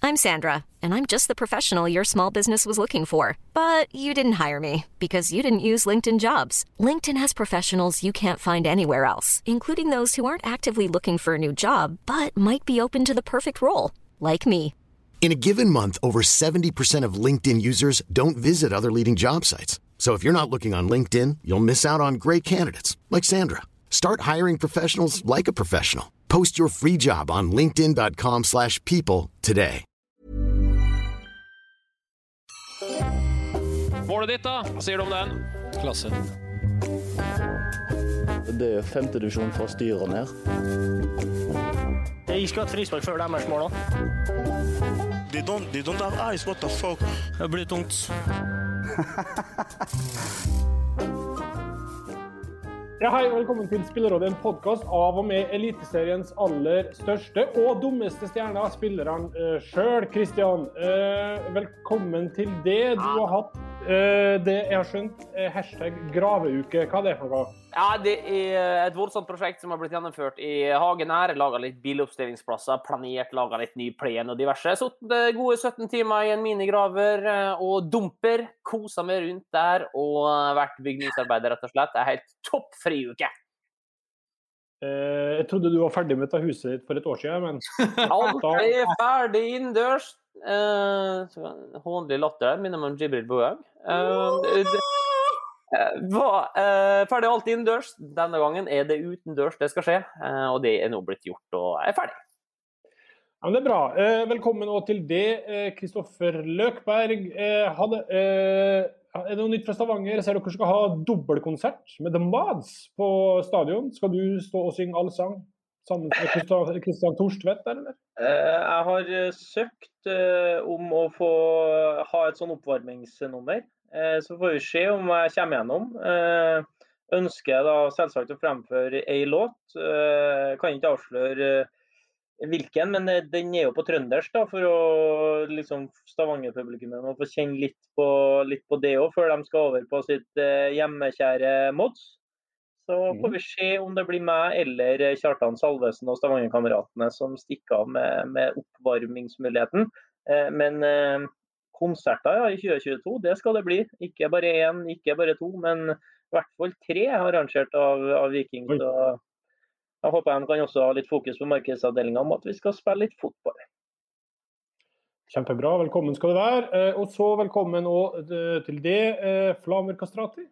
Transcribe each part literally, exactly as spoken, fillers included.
I'm Sandra, and I'm just the professional your small business was looking for. But you didn't hire me because you didn't use LinkedIn Jobs. LinkedIn has professionals you can't find anywhere else, including those who aren't actively looking for a new job, but might be open to the perfect role, like me. In a given month, over seventy percent of LinkedIn users don't visit other leading job sites. So if you're not looking on LinkedIn, you'll miss out on great candidates like Sandra. Start hiring professionals like a professional. Post your free job on linkedin.com slash people today. Målet ditt da, hva sier du om den? Klasse. Det er femte divisjon for styret ned. Jeg skal ha et frispark før deres mål da. They don't, they don't have eyes, what the fuck? Det blir tungt. Ja, hei, og velkommen til Spillerådet, en podcast av og med Eliteseriens aller største og dummeste stjerne, spilleren uh, selv, Christian. Uh, velkommen til det. Du har hatt uh, det jeg har skjønt, uh, hashtag graveuke. Hva er det for noe? Ja, det er et voldsomt prosjekt som har blitt gjennomført i hagen her. Laget litt biloppstillingsplasser, planert, laget litt ny plen og diverse. Så det gode sytten timer i en minigraver og dumper, koset meg rundt der og vært bygningsarbeider rett og slett. Det er helt topp friuke. Uh, jeg trodde du var ferdig med dette huset ditt for et år siden, men... Alt er ferdig innendørs. Uh, håndelig latter der, minner meg om Jibril Boag. Uh, det... Var uh, ferdig alt innendørs. Denne gangen er det utendørs det skal skje, uh, og det er nå blitt gjort og er ferdig. Ja, men det er bra. Uh, velkommen også til det, Kristoffer uh, Løkberg. Uh, hadde, uh, er det noe nytt fra Stavanger? Jeg ser dere skal ha dobbeltkonsert med The Mads på stadion. Skal du stå og synge allsang sammen med Kristian Torstvedt, eller? Uh, jeg har søkt uh, om å få ha et sånn oppvarmingsnummer. Så får vi se om jeg kommer gjennom. Ønsker jeg da selvsagt å fremføre en låt. Kan ikke avsløre hvilken, men den er jo på trøndersk da, for å liksom Stavanger-publikummet må få kjenne litt på, litt på det også, før de skal over på sitt hjemmekjære Mods. Så får vi se om det blir meg eller Kjartan Salvesen og Stavanger-kameratene som stikker av med, med oppvarmingsmuligheten. Men konserter ja, i tjue tjueto, det skal det bli. Ikke bare én, ikke bare to, men i hvert fall tre arrangert av, av Viking. Så jeg håper de kan også ha litt fokus på markedsavdelingen om at vi skal spille litt fotball. Kjempebra, velkommen skal du være. Og så velkommen til det, Flamer Kastrati.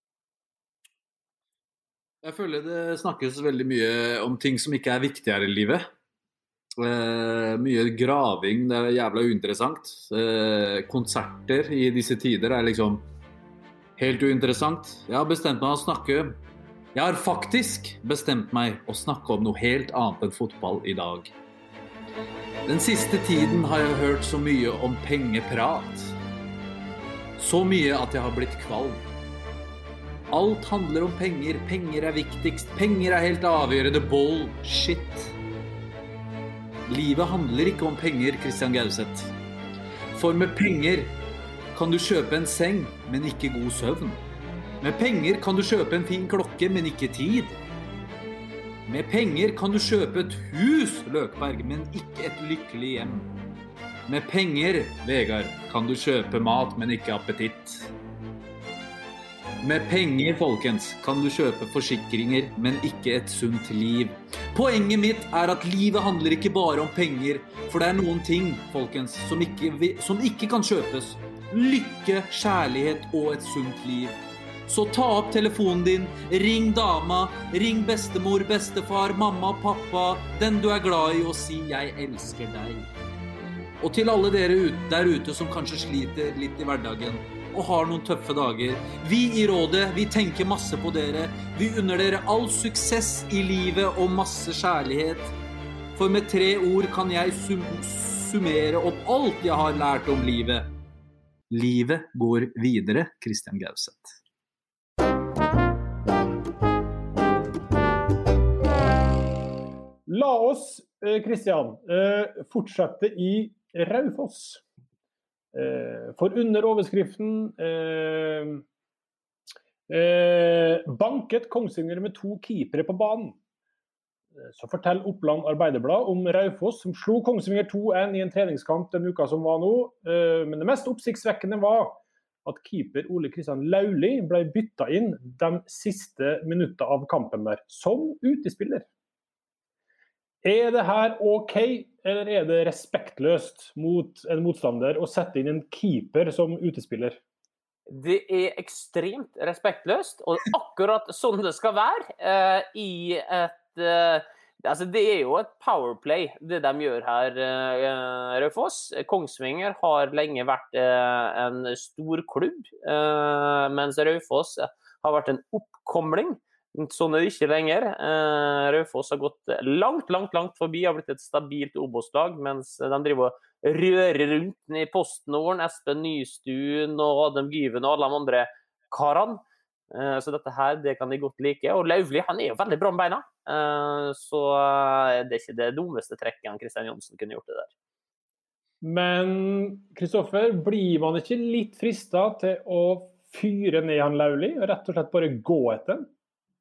Jeg føler det snakkes veldig mye om ting som ikke er viktigere i livet. Uh, mye graving, det er jævla uinteressant. Uh, konserter i disse tider er liksom helt uinteressant. Jeg har bestemt meg å snakke Jeg har faktisk bestemt meg å snakke om noe helt annet enn fotball i dag. Den siste tiden har jeg hørt så mye om pengeprat. Så mye at jeg har blitt kvalm. Alt handler om penger. Penger er viktigst. Penger er helt avgjørende. Bullshit. Livet handler ikke om penger, Christian Gauseth. For med penger kan du kjøpe en seng, men ikke god søvn. Med penger kan du kjøpe en fin klokke, men ikke tid. Med penger kan du kjøpe et hus, Løkberg, men ikke et lykkelig hjem. Med penger, Vegard, kan du kjøpe mat, men ikke appetitt. Med penger, folkens, kan du kjøpe forsikringer, men ikke et sunt liv. Poenget mitt er at livet handler ikke bare om penger, for det er noen ting, folkens, som ikke, som ikke kan kjøpes. Lykke, kjærlighet og et sunt liv. Så ta opp telefonen din, ring dama, ring bestemor, bestefar, mamma, pappa, den du er glad i, og si «Jeg elsker deg». Og til alle dere ut, der ute som kanskje sliter litt i hverdagen, og har noen tøffe dager. Vi i rådet, vi tenker masse på dere. Vi unner dere all suksess i livet og masse kjærlighet. For med tre ord kan jeg sum summere opp alt jeg har lært om livet. Livet går videre, Christian Gauseth. La oss, Christian, fortsette i Raufoss. For under overskriften eh, eh, banket Kongsvinger med to keepere på banen. Så forteller Oppland Arbeiderblad om Raufoss, som slo Kongsvinger to en i en treningskamp den uka som var nå. Men det mest oppsiktsvekkende var at keeper Ole Kristian Lauli ble byttet inn de siste minuttene av kampen der, som utespiller. Er det her ok, eller er det respektløst mot en motstander å sette inn en keeper som utespiller? Det er ekstremt respektløst, og akkurat sånn det skal være eh, i et Uh, altså det er jo et powerplay det de gjør her uh, Raufoss. Kongsvinger har lenge vært uh, en stor klubb, uh, mens Raufoss har vært en oppkomling. Sånn er det ikke lenger. uh, Raufoss har gått langt, langt, langt forbi, har blitt et stabilt Obos-lag, mens de driver og rører rundt i PostNorden, Espen Nystuen og Adam Gyven og alle de andre karene. Så dette her, det kan de godt like. Og Lauvli, han er jo veldig bra med beina. Så det er ikke det dummeste trekket Kristian Johnsen kunne gjort det der. Men Kristoffer, blir man ikke litt fristet til å fyre ned han Lauvli, og rett og slett bare gå etter den?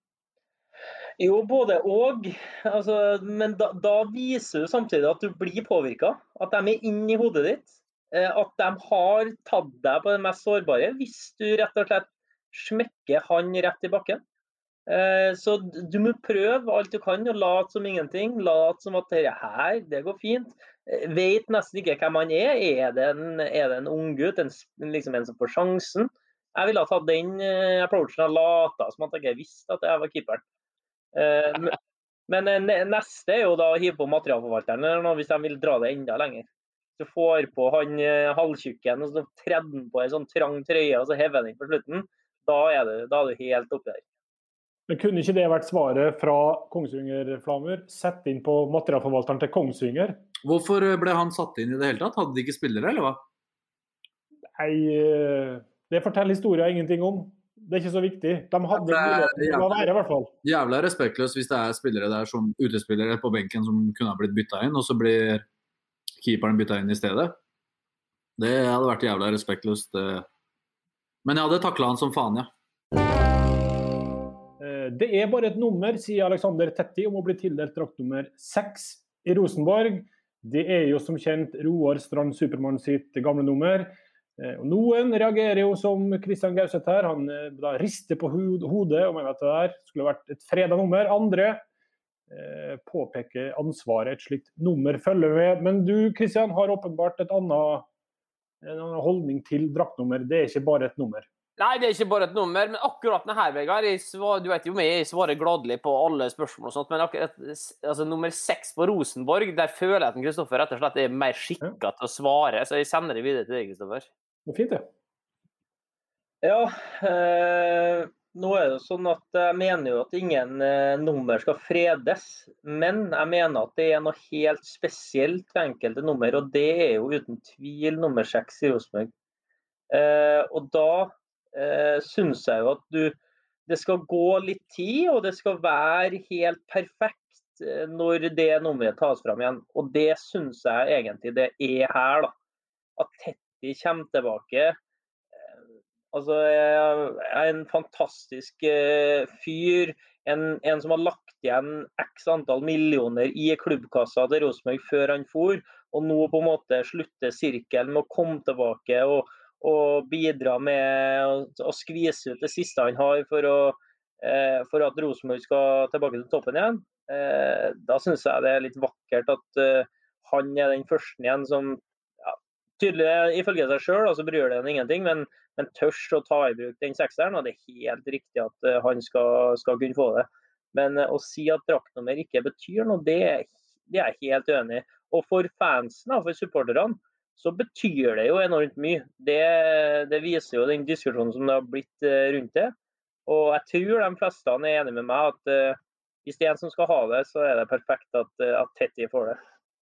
Jo, både og. Altså, men da, da viser du samtidig at du blir påvirket. At de er inne i hodet ditt. At de har tatt deg på det mest sårbare. Hvis du rett og slett smekker han rett i bakken. Så du må prøve alt du kan og late som ingenting. Late som at det her, det går fint. Vet nesten ikke hvem han er. Er det en, er det en ung gutt? En, liksom en som får sjansen? Jeg ville ha tatt den approachen og lata som at jeg ikke visste at jeg var keeperen. Men neste er jo da å hive på materialforvalteren hvis de vil dra det enda lenger. Du får på han halvtjukken og så tredde den på en sånn trang trøye og så hever den på slutten. Da er, det, da er du helt oppe der. Men kunne ikke det vært svaret fra Kongsvinger-Flamer? Sett inn på materialforvalteren til Kongsvinger? Hvorfor ble han satt inn i det hele tatt? Hadde de ikke spillere, eller hva? Nei, det forteller historien ingenting om. Det er ikke så viktig. De hadde muligheten til å være i hvert fall. Jævla respektløst hvis det er spillere der som utespillere på benken som kunne ha blitt byttet inn, og så blir keeperen byttet inn i stedet. Det hadde vært jævla respektløst. Men jeg hadde taklet han som faen, ja. Det er bare et nummer, sier Alexander Tetti, om å bli tildelt drakt nummer seks i Rosenborg. Det er jo som kjent Roar Strand Supermann sitt gamle nummer. Og noen reagerer jo som Kristian Gauseth her. Han da rister på hodet og mener at det der skulle vært et fredag nummer. Andre eh, påpeker ansvaret et slikt nummer følger med. Men du, Kristian, har åpenbart et annet en holdning til draktnummer. Det er ikke bare et nummer. Nei, det er ikke bare et nummer, men akkurat denne her, Vegard, du vet jo meg, jeg svarer gladelig på alle spørsmål og sånt, men akkurat, altså, nummer seks på Rosenborg, der føler jeg at Kristoffer rett og slett er mer skikket til å svare, så jeg sender det videre til deg, Kristoffer. Det er fint, det. Ja, eh, nå er det sånn at jeg mener jo at ingen eh, nummer skal fredes, men jeg mener at det er noe helt spesielt ved enkelte nummer, og det er jo uten tvil nummer seks i Rosenborg. Eh, og da eh, synes jeg jo at du, det skal gå litt tid, og det skal være helt perfekt eh, når det nummeret tas fram igjen. Og det synes jeg egentlig det er her, da. At Tetti kommer tilbake. Altså, jeg er en fantastisk uh, fyr, en, en som har lagt igjen x antall millioner i klubbkassa til Rosenborg før han for, og nå på en måte slutter sirkelen med å komme tilbake og, og bidra med å, å skvise ut det siste han har for, å, uh, for at Rosenborg skal tilbake til toppen igjen. Uh, da synes jeg det er litt vakkert at uh, han er den første igjen som ja, tydelig ifølge seg selv, og så bryr det han ingenting, men men tørs å ta i bruk den sekseren, og det er helt riktig at uh, han skal, skal kunne få det. Men uh, å si at draktnummer ikke betyr noe, det, det er jeg helt uenig i. Og for fansen, for supporterne, så betyr det jo enormt mye. Det, det viser jo den diskusjonen som det har blitt uh, rundt det. Og jeg tror de fleste er enige med meg at uh, hvis det er en som skal ha det, så er det perfekt at, uh, at Tetti får det.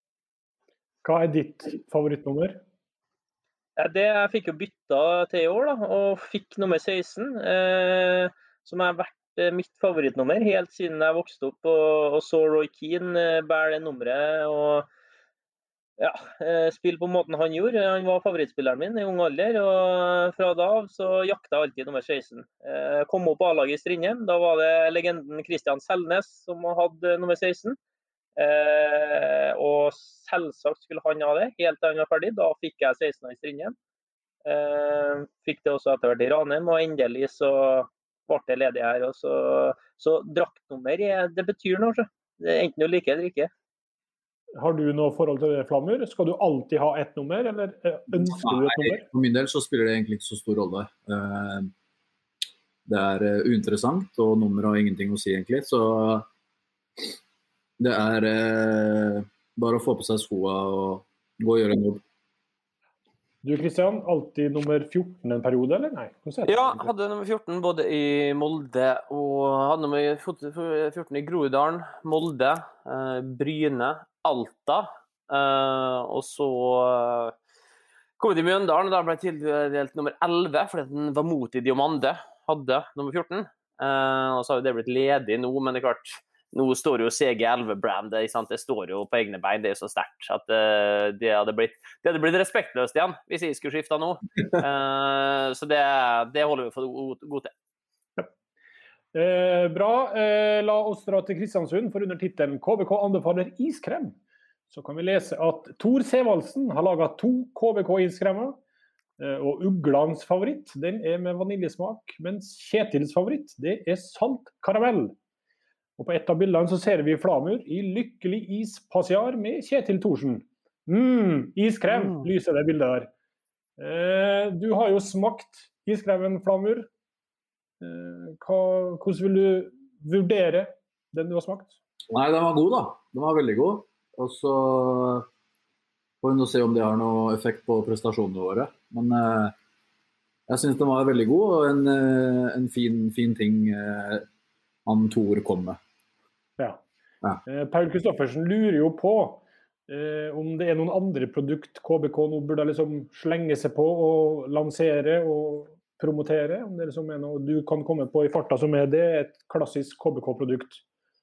Hva er ditt favorittnummer? Det jeg fikk jo bytta til i år, da, og fikk nummer seksten, eh, som har vært eh, mitt favorittnummer helt siden jeg vokste opp og, og så Roy Keane eh, bære det nummeret. Og, ja, spille på måten han gjorde. Han var favorittspilleren min i ung alder, og fra da av så jakta jeg alltid nummer seksten. Kom opp på A-laget i Strindheim, da var det legenden Kristian Selnes som hadde nummer seksten. Og selvsagt skulle han ha det, helt til han var ferdig. Da fikk jeg seksten i Strindheim. Fikk det også etter hvert i Ranheim, og endelig så ble det ledig her. Og så, så draktnummer, det betyr noe, så. Det er enten du liker eller ikke. Har du noe forhold til det, Flamur? Skal du alltid ha ett nummer, eller ønsker du et nummer? Nei, for min del så spiller det egentlig ikke så stor rolle. Det er uinteressant, og nummer har ingenting å si egentlig, så det er bare å få på seg skoene og gå og gjøre en jobb. Du, Kristian, alltid nummer fjorten en periode, eller nei? Ja, hadde nummer fjorten både i Molde og hadde nummer fjorten i Groruddalen, Molde, eh, Bryne, Alta, eh, og så kom jeg til Mjøndalen, og da ble jeg tildelt nummer elleve, fordi den var mot i Diomande, hadde nummer fjorten, eh, og så har jo det blitt ledig nå, men det er klart, nå står jo C G elleve-brandet, det står jo på egne bein, det er så sterkt at uh, det, hadde blitt, det hadde blitt respektløst igjen, hvis jeg skulle skifte nå. Uh, så det, det holder vi for god, god til. Ja. Eh, bra, eh, la oss dra til Kristiansund, for under titelen K B K anbefaler iskrem. Så kan vi lese at Tor Sevaldsen har laget to K B K-iskremer, eh, og Uglans favoritt, den er med vaniljesmak, mens Kjetils favoritt, det er salt karamell. Og på et av bildene så ser vi Flamur i lykkelig ispassiar med Kjetil Thorsen. Mm, iskrem, mm. lyser det bildet der. Eh, du har jo smakt iskremen, Flamur. Eh, hva, hvordan vil du vurdere den du har smakt? Nei, den var god da. Den var veldig god. Og så får vi nå se om det har noe effekt på prestasjonene våre. Men eh, jeg synes den var veldig god, og en, en fin, fin ting eh, han Tor kom med. Ja. Ja. Eh, Paul Kristoffersen lurer jo på eh, om det er noen andre produkt K B K nå burde liksom slenge seg på og lansere og promotere. Om det liksom er noe du kan komme på i farta som er det, et klassisk K B K-produkt.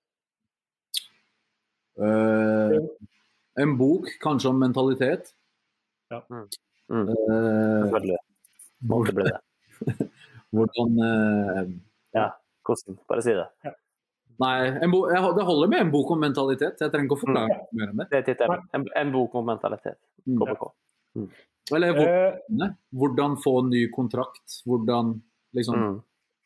Uh, en bok, kanskje om mentalitet. Ja. Mm. Mm. Uh, Måtte bli det. Hvordan... Uh, ja, hvordan? Bare si det. Ja. Nei, en bo, jeg, det holder med en bok om mentalitet. Jeg trenger ikke å forklare mm. mer om det. Det er tittelen. En, en bok om mentalitet. K B K. Mm. Eller hvordan, eh, hvordan få en ny kontrakt? Hvordan, liksom... Mm.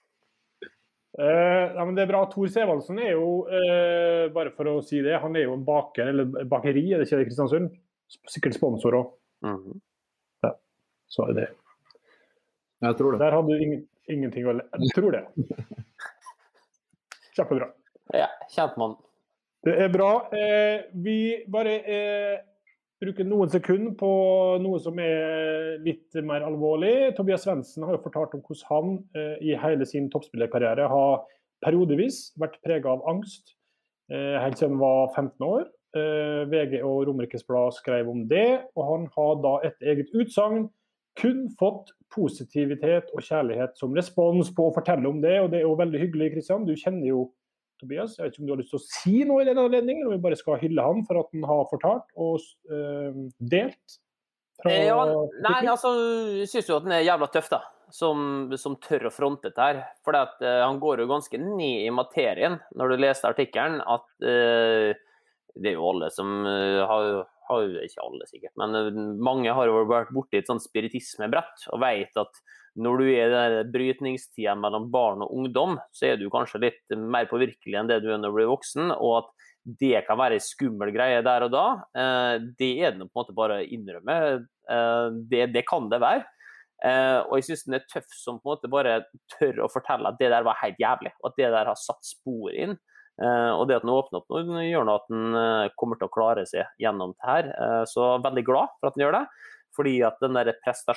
Eh, ja, men det er bra. Tor Sevaldsen er jo, eh, bare for å si det, han er jo en baker, eller bakeri, er det ikke det, Kristiansund? Sikkert sponsor også. Mm. Ja, så er det. Jeg tror det. Der hadde du ingen, ingenting å... Jeg tror det. Kjempebra. Ja, kjempemann. Det er bra. Eh, vi bare eh, bruker noen sekunder på noe som er litt mer alvorlig. Tobias Svendsen har jo fortalt om hvordan han eh, i hele sin toppspillerkarriere har periodevis vært preget av angst, eh, helt siden han var femten år. Eh, V G og Romerikes Blad skrev om det, og han har da et eget utsagn kun fått positivitet og kjærlighet som respons på å fortelle om det, og det er jo veldig hyggelig, Kristian. Du kjenner jo Tobias. Jeg vet ikke om du har lyst til å si noe i den anledningen, eller om vi bare skal hylle ham for at han har fortalt og øh, delt. Fra ja, nei, altså, jeg synes jo at han er jævla tøff da, som, som tør å fronte det her, for at, uh, han går jo ganske ned i materien når du leser artikkelen, at uh, det er jo alle som uh, har, har jo ikke alle sikkert, men uh, mange har jo vært borte i et sånt spiritismebrett, og vet at når du er i den brytningstiden mellom barn og ungdom, så er du kanskje litt mer påvirkelig enn det du er når du blir voksen, og at det kan være en skummel greie der og da, det er det på en måte bare å innrømme, det, det kan det være. Og jeg synes den er tøff som på en måte bare tør å fortelle at det der var helt jævlig, og at det der har satt spor inn, og det at den åpner opp nå gjør noe at den kommer til å klare seg gjennom det her, så veldig glad for at den gjør det. Fordi at den der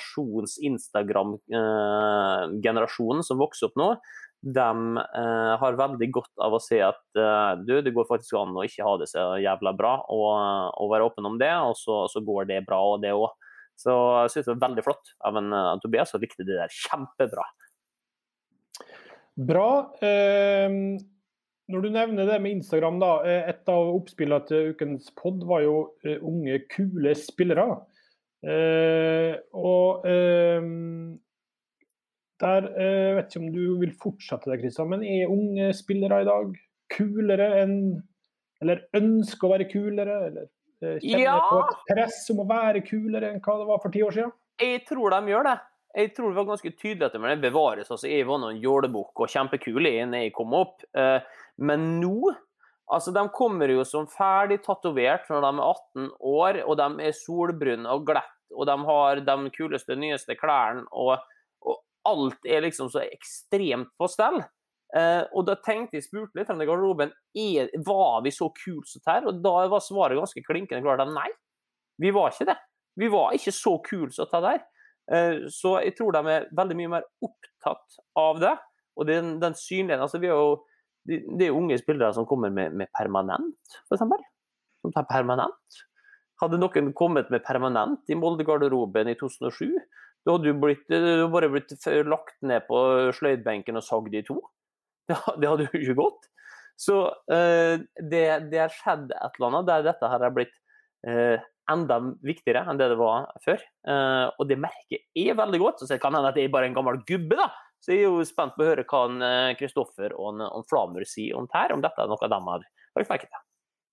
prestasjons-Instagram-generasjonen som vokser opp nå, de eh, har veldig godt av å se at eh, du, det går faktisk an å ikke ha det så jævla bra, og, og være åpen om det, og så, så går det bra, og det også. Så jeg synes det var veldig flott av en uh, Tobias, og likte det der kjempebra. Bra. Eh, Når du nevner det med Instagram, da, et av oppspillene til ukens podd var jo uh, unge, kule spillere. Uh, og uh, der uh, vet ikke om du vil fortsette det, Kristian, men er unge spillere i dag kulere enn, eller ønsker å være kulere, eller uh, kjenner Ja. på et press om å være kulere enn hva det var for ti år siden? Jeg tror de gjør det. Jeg tror det var ganske tydelig at det bevares. Altså, jeg var noen jålebukk og kjempekule når jeg kom opp. Men nå, altså de kommer jo som ferdig tatovert når de er atten år, og de er solbrunne og glett, og de har de kuleste, nyeste klærne, og, og alt er liksom så ekstremt på stell. Og da tenkte jeg, spurte litt om det garderoben, er, var vi så kul som her? Og da var svaret ganske klinkende klart at nei, vi var ikke det. Vi var ikke så kul som det der. Så jeg tror de er veldig mye mer opptatt av det, og den, den synligheten, altså vi er jo, det, det er jo unge spillere som kommer med, med permanent, for eksempel, som tar permanent. Hadde noen kommet med permanent i Molde-garderoben i to tusen og sju, da hadde du, blitt, du hadde bare blitt lagt ned på sløydbenken og sagd i to. Det, det hadde jo ikke gått. Så uh, det, det har skjedd et eller annet der dette her er blitt uh, enda viktigere enn det det var før. Uh, og det merker jeg veldig godt. Så det kan hende at jeg er bare en gammel gubbe, da. Så jeg er jo spent på å høre hva Kristoffer og, og Flamur sier om det her, om dette er noe de har lagt merke til.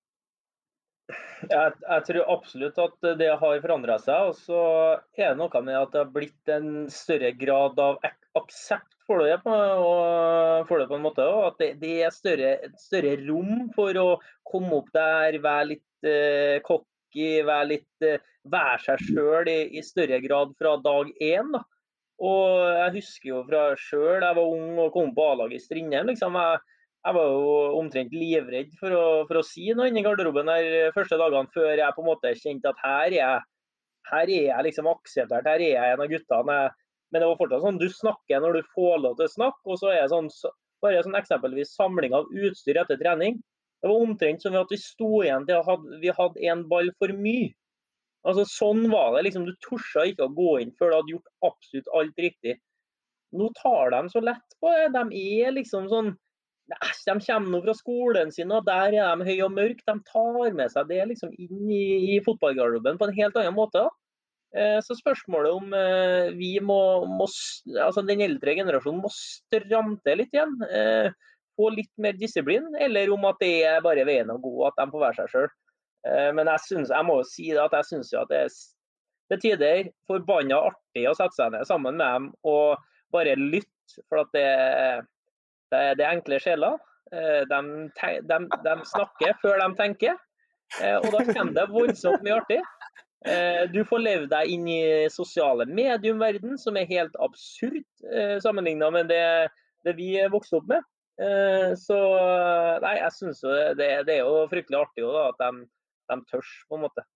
Jeg, jeg tror absolutt at det har forandret seg, og så er det noe med at det har blitt en større grad av aksept for det på, og for det på en måte, og at det, det er større, større rom for å komme opp der, være litt eh, kokk, være litt, være seg selv i, i større grad fra dag én, da. Og jeg husker jo fra selv, jeg var ung og kom på A-laget i Strindheim, liksom. Jeg, jeg var jo omtrent livredd for å, for å si noe inn i garderoben der første dagene, før jeg på en måte kjente at her er jeg, her er jeg liksom akseptert, her er jeg en av guttene. Men det var fortsatt sånn, du snakker når du får lov til å snakke, og så er det sånn, bare sånn eksempelvis samling av utstyr etter trening. Det var omtrent som at vi sto igjen til at vi hadde en ball for mye. Altså sånn var det, liksom, du torsa ikke å gå inn før du hadde gjort absolutt alt riktig. Nå tar de så lett på det, de er liksom sånn, de kommer nå fra skolen sin, og der er de høy og mørk, de tar med seg det liksom inn i, i fotballgarderoben på en helt annen måte. Så spørsmålet om vi må, må, altså den eldre generasjonen må stramme til litt igjen, få litt mer disiplin, eller om at det er bare veien å gå, at de får være seg selv. Men jeg, synes, jeg må jo si det at jeg synes jo at det er, det er tider forbannet artig å sette seg ned sammen med dem og bare lytte, for at det, det, det er enkle sjeler. De, de, de snakker før de tenker, og da kommer det voldsomt mye artig. Du får leve deg inn i sosiale mediumverden, som er helt absurd sammenlignet med det, det vi vokste opp med. Så nei, jeg synes jo det, det er jo fryktelig artig da, at de, de tørs på en måte.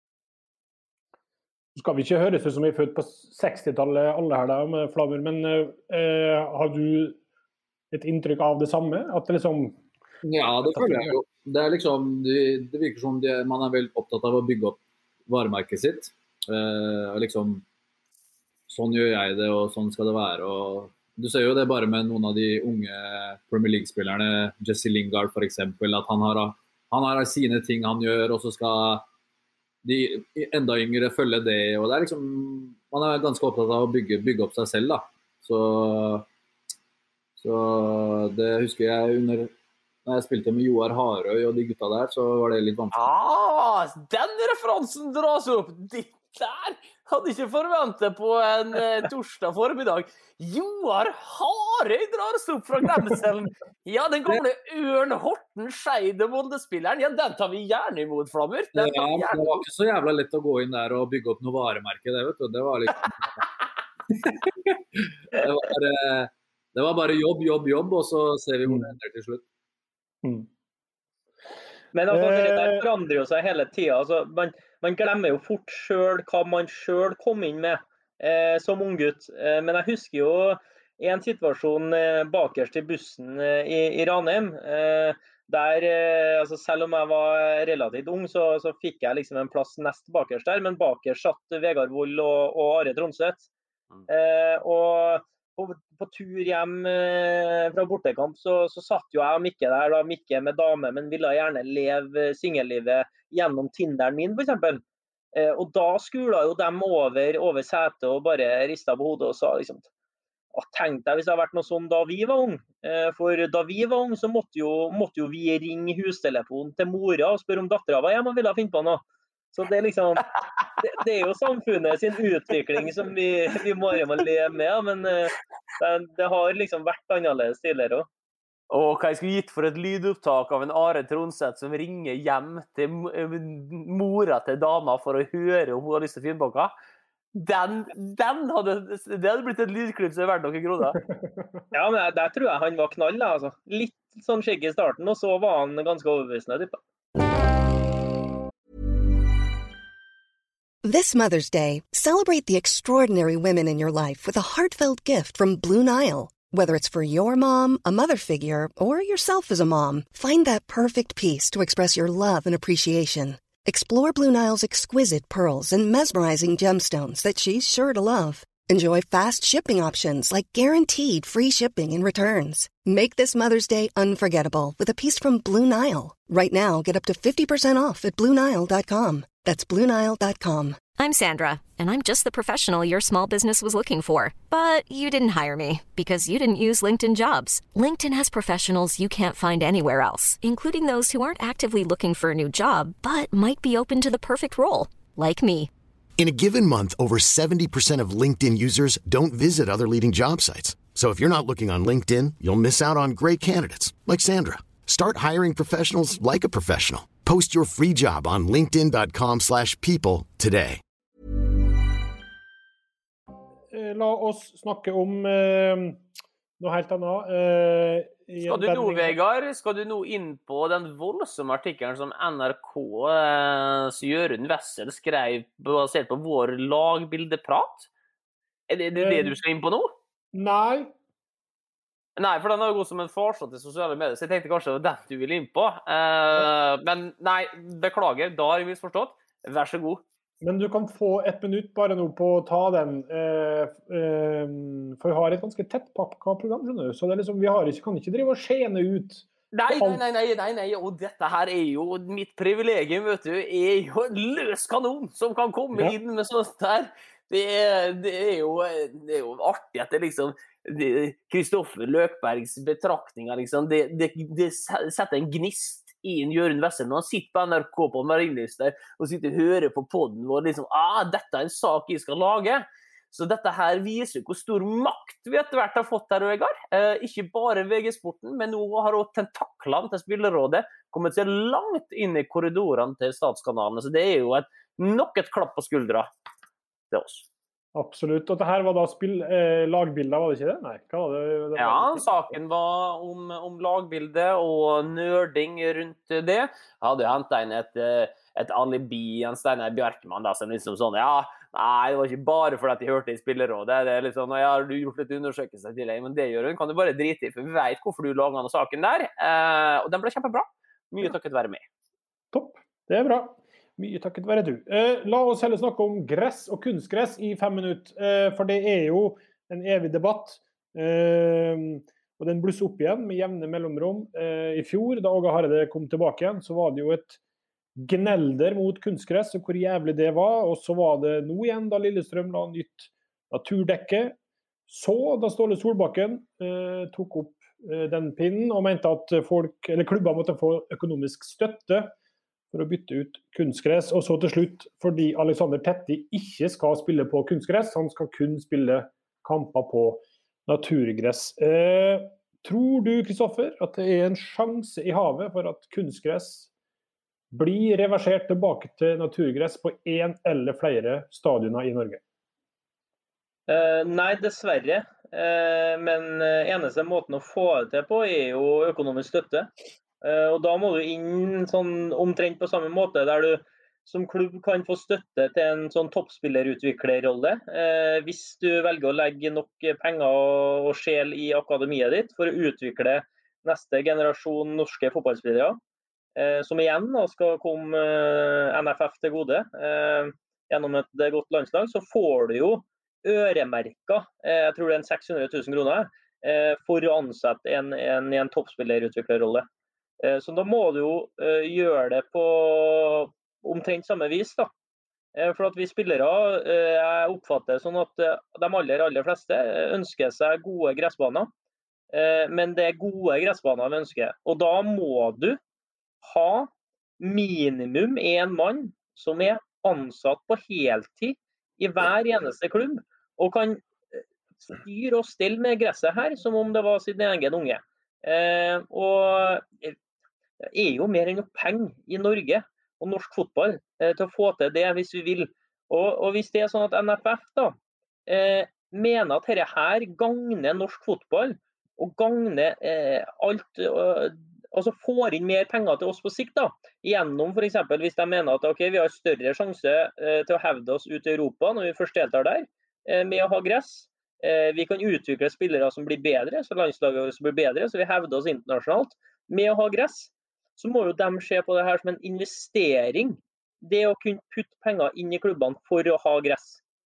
Så skal vi ikke høres ut som vi er født på sekstitallet alle her da, med Flamur, men eh, har du et inntrykk av det samme? At det liksom... Ja, det føler jeg jo. Det er liksom, det, det virker som de, man er veldig opptatt av å bygge opp varemerket sitt. Eh, og liksom, sånn gjør jeg det, og sånn skal det være. Og du ser jo det bare med noen av de unge Premier League-spillerne, Jesse Lingard for eksempel, at han har, han har sine ting han gjør, og så skal de enda yngre følge det, og det er liksom, man er ganske opptatt av å bygge, bygge opp seg selv da. Så, så det husker jeg under, når jeg spilte med Joar Harøy og de gutta der, så var det litt vanskelig. Ah, den referansen dras opp, det der hadde ikke forventet på en eh, torsdag formiddag. Joar Harøy dras opp fra glemselen. Ja, den gamle Ørn Horten Skeide Molde-spilleren, ja, den tar vi gjerne imot, Flamur. Ja, det var ikke så jævla lett å gå inn der og bygge opp noe varemerke, det vet du. Det var liksom... det, var, det var bare jobb, jobb, jobb, og så ser vi hvor det ender til slutt. Mm. Men altså, det der forandrer jo seg hele tiden. Altså, man, man glemmer jo fort selv hva man selv kom inn med eh, som unggutt. Eh, men jeg husker jo en situasjon eh, bakerst i bussen eh, i, i Ranheim, eh, der eh, altså, selv om jeg var relativt ung, så, så fikk jeg liksom en plass nest bakerst der, men bakerst satt Vegard Wold og, og Are Tronseth. Eh, og på, på tur hjem eh, fra bortekamp, så, så satt jo jeg og Mikke der, da Mikke med dame, men ville gjerne leve singellivet gjennom Tinderen min, for eksempel. Eh, og da skula jo dem over, over setet og bare ristet på hodet og sa liksom, tenk deg hvis det hadde vært noe sånn da vi var unge. Eh, for da vi var unge, så måtte jo, måtte jo vi ringe hustelefonen til mora og spørre om datteren var hjemme og ville finne på noe. Så det er liksom, det, det er jo samfunnet sin utvikling som vi, vi må, må leve med, men uh, det, det har liksom vært annerledes tidligere også. Og hva jeg skulle gitt for et lydopptak av en Are Tronseth som ringer hjem til mora til dama for å høre om hun har lyst til å finne på hva. Den, den hadde, det hadde blitt et lydklipp som er verdt noen kroner. Ja, men der tror jeg han var knall, altså. Litt sånn skikk i starten, og så var han ganske overbevisende, typ. This Mother's Day, celebrate the extraordinary women in your life with a heartfelt gift from Blue Nile. Whether it's for your mom, a mother figure, or yourself as a mom, find that perfect piece to express your love and appreciation. Explore Blue Nile's exquisite pearls and mesmerizing gemstones that she's sure to love. Enjoy fast shipping options like guaranteed free shipping and returns. Make this Mother's Day unforgettable with a piece from Blue Nile. Right now, get up to fifty percent off at Blue Nile dot com. That's Blue Nile dot com. I'm Sandra, and I'm just the professional your small business was looking for. But you didn't hire me because you didn't use LinkedIn Jobs. LinkedIn has professionals you can't find anywhere else, including those who aren't actively looking for a new job, but might be open to the perfect role, like me. In a given month, over seventy percent of LinkedIn users don't visit other leading job sites. So if you're not looking on LinkedIn, you'll miss out on great candidates like Sandra. Start hiring professionals like a professional. Post your free job on linkedin dot com slash people today. La oss snakke om uh, noe helt annet. Uh, skal du nå, Vegard, skal du nå inn på den voldsomme artikkelen som N R K's uh, Jørund Wessel skrev basert på vår lagbildeprat? Er det det, det du skal inn på nå? Nei. Nei, for den har jo gått som en farsott til sosiale medier, så jeg tenkte kanskje det var den du ville inn på. Uh, men nei, beklager, da har jeg misforstått. Vær så god. Men du kan få ett minutt bare nå på å ta den, uh, uh, for vi har et ganske tett pakka-program, skjønner du, så det er liksom, vi har ikke, kan ikke drive og skjene ut. Nei, nei, nei, nei, nei, nei, og dette her er jo mitt privilegium, vet du, er jo en løs kanon som kan komme ja. inn med sånt her. Det er, det er jo, det er jo artig at det liksom, Kristoffer Løkbergs betraktninger, liksom, det, det, det setter en gnist i en Jørund Wessel når han sitter på N R K på Marienlyst og sitter og hører på podden og liksom, ah, dette er en sak jeg skal lage. Så dette her viser hvor stor makt vi etter hvert har fått her, Vegard. Eh, ikke bare V G-sporten, men nå har også tentaklene til spillerrådet kommet seg langt inn i korridorene til statskanalene, så det er jo et, nok et klapp på skuldra til oss. Absolutt, og det her var da spill, eh, lagbilder, var det ikke det? Nei, hva var det? det var ja, det? Saken var om, om lagbilde og nerding rundt det. Jeg hadde jo hentet inn et, et alibi, en Steinar Bjarkmann, da, som liksom sånn, ja, nei, det var ikke bare fordi at jeg hørte i spillerrådet, det er litt sånn, ja, har du gjort litt undersøkelser til deg, men det gjør hun, kan du bare drite i, for vi vet hvorfor du laget denne saken der, eh, og den ble kjempebra. Mye takket være med. Topp, det er bra. Mye takket være du. Eh, la oss heller snakke om gress og kunstgress i fem minutter, eh, for det er jo en evig debatt, eh, og den blusser opp igjen med jevne mellomrom. Eh, I fjor, da Åge Hareide kom tilbake igjen, så var det jo et gnelder mot kunstgress, og hvor jævlig det var, og så var det nå igjen da Lillestrøm la nytt naturdekke. Så da Ståle Solbakken eh, tok opp eh, den pinnen og mente at folk, eller klubber måtte få økonomisk støtte for å bytte ut kunstgress, og så til slutt, fordi Alexander Tetti ikke skal spille på kunstgress, han skal kun spille kamper på naturgress. Eh, tror du, Kristoffer, at det er en sjanse i havet for at kunstgress blir reversert tilbake til naturgress på en eller flere stadioner i Norge? Eh, nei, dessverre. Eh, men eneste måten å få det til på er jo økonomisk støtte. Og da må du inn sånn omtrent på samme måte, der du som klubb kan få støtte til en sånn toppspillerutviklerrolle. Eh, hvis du velger å legge nok penger og sjel i akademiet ditt for å utvikle neste generasjon norske fotballspillere, eh, som igjen da, skal komme eh, N F F til gode eh, gjennom et godt landslag, så får du jo øremerket, jeg tror det er en seks hundre tusen kroner, for å ansette en, en, en toppspillerutviklerrolle. Så da må du jo gjøre det på omtrent samme vis da. For at vi spillere, jeg oppfatter sånn at de aller, aller fleste ønsker seg gode gressbaner, men det er gode gressbaner vi ønsker. Og da må du ha minimum en mann som er ansatt på heltid i hver eneste klubb, og kan styre og stille med gresset her, som om det var sin egen unge. Og det er jo mer enn noe penger i Norge og norsk fotball eh, til å få til det hvis vi vil. Og, og hvis det er sånn at N F F da, eh, mener at dette her gagner norsk fotball, og gagner eh, alt, eh, altså får inn mer penger til oss på sikt da, gjennom for eksempel hvis de mener at okay, vi har større sjanse eh, til å hevde oss ut i Europa når vi først deltar der, eh, med å ha gress. Eh, vi kan utvikle spillere som blir bedre, så landslaget som blir bedre, så vi hevder oss internasjonalt med å ha gress. Så må jo de se på det her som en investering, det å kunne putte penger inn i klubbene for å ha gress.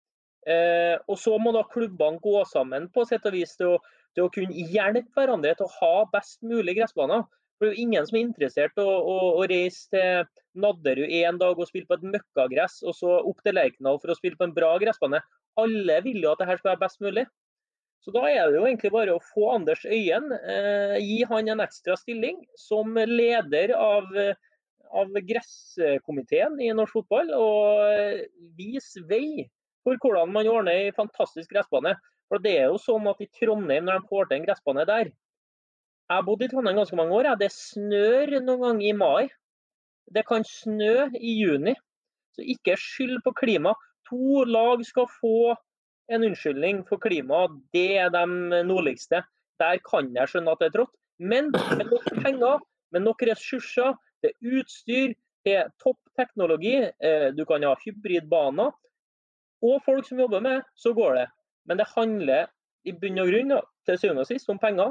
Eh, og så må da klubbene gå sammen på sett og vis til å, til å kunne hjelpe hverandre til å ha best mulig gressbaner. For det er jo ingen som er interessert å, å, å reise til Nadderud en dag og spille på et møkkagress, og så opp til Lerkendal for å spille på en bra gressbane. Alle vil jo at det her skal være best mulig. Så da er det jo egentlig bare å få Anders Øyen, eh, gi han en ekstra stilling som leder av, av gresskomiteen i norsk fotball, og vise vei for hvordan man ordner en fantastisk gressbane. For det er jo sånn at i Trondheim, når de får til en gressbane der, jeg har bodd i Trondheim ganske mange år, det snør noen ganger i mai, det kan snø i juni, så ikke skyld på klima. To lag skal få en unnskyldning for klima, det er de nordligste. Der kan jeg skjønne at det er trått. Men med nok penger, med nok ressurser, det er utstyr, det er toppteknologi, du kan ha hybridbaner, og folk som jobber med, så går det. Men det handler i bunn og grunn, til syvende og sist, om penger.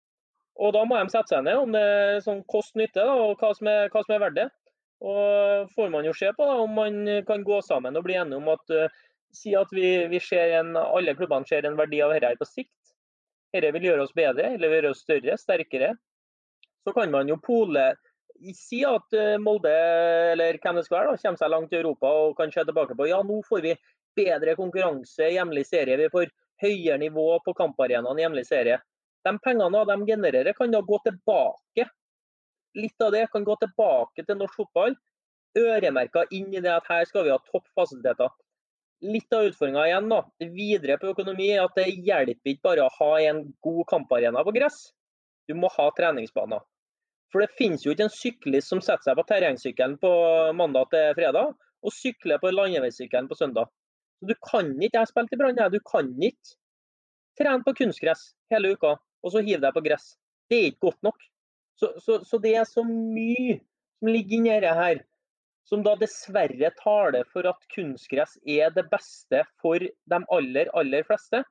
Og da må de sette seg ned om det er sånn kost-nytte, og hva som er, hva som er verdt det. Og får man jo se på da, om man kan gå sammen og bli enige om at si at vi, vi ser en, alle klubbene ser en verdi av dette på sikt. Dette vil gjøre oss bedre, eller gjøre oss større, sterkere. Så kan man jo pole, si at Molde, eller hvem det skal være, da, kommer seg langt i Europa og kan se tilbake på, ja, nå får vi bedre konkurranse i hjemlig serie, vi får høyere nivå på kamparenaen i hjemlig serie. De pengene de genererer kan da gå tilbake. Litt av det kan gå tilbake til norsk fotball, øremerket inn i det at her skal vi ha toppfasiliteter. Litt av utfordringen igjen da, videre på økonomi er at det hjelper ikke bare å ha en god kamparena på gress. Du må ha treningsbaner. For det finnes jo ikke en syklist som setter seg på terrengsykkelen på mandag til fredag, og sykler på landeveissykkelen på søndag. Så du kan ikke, jeg har spilt i Brann, du kan ikke trene på kunstgress hele uka, og så hive deg på gress. Det er ikke godt nok. Så, så, så det er så mye som ligger inni dette her, som da dessverre taler for at kunstgress er det beste for de aller, aller fleste.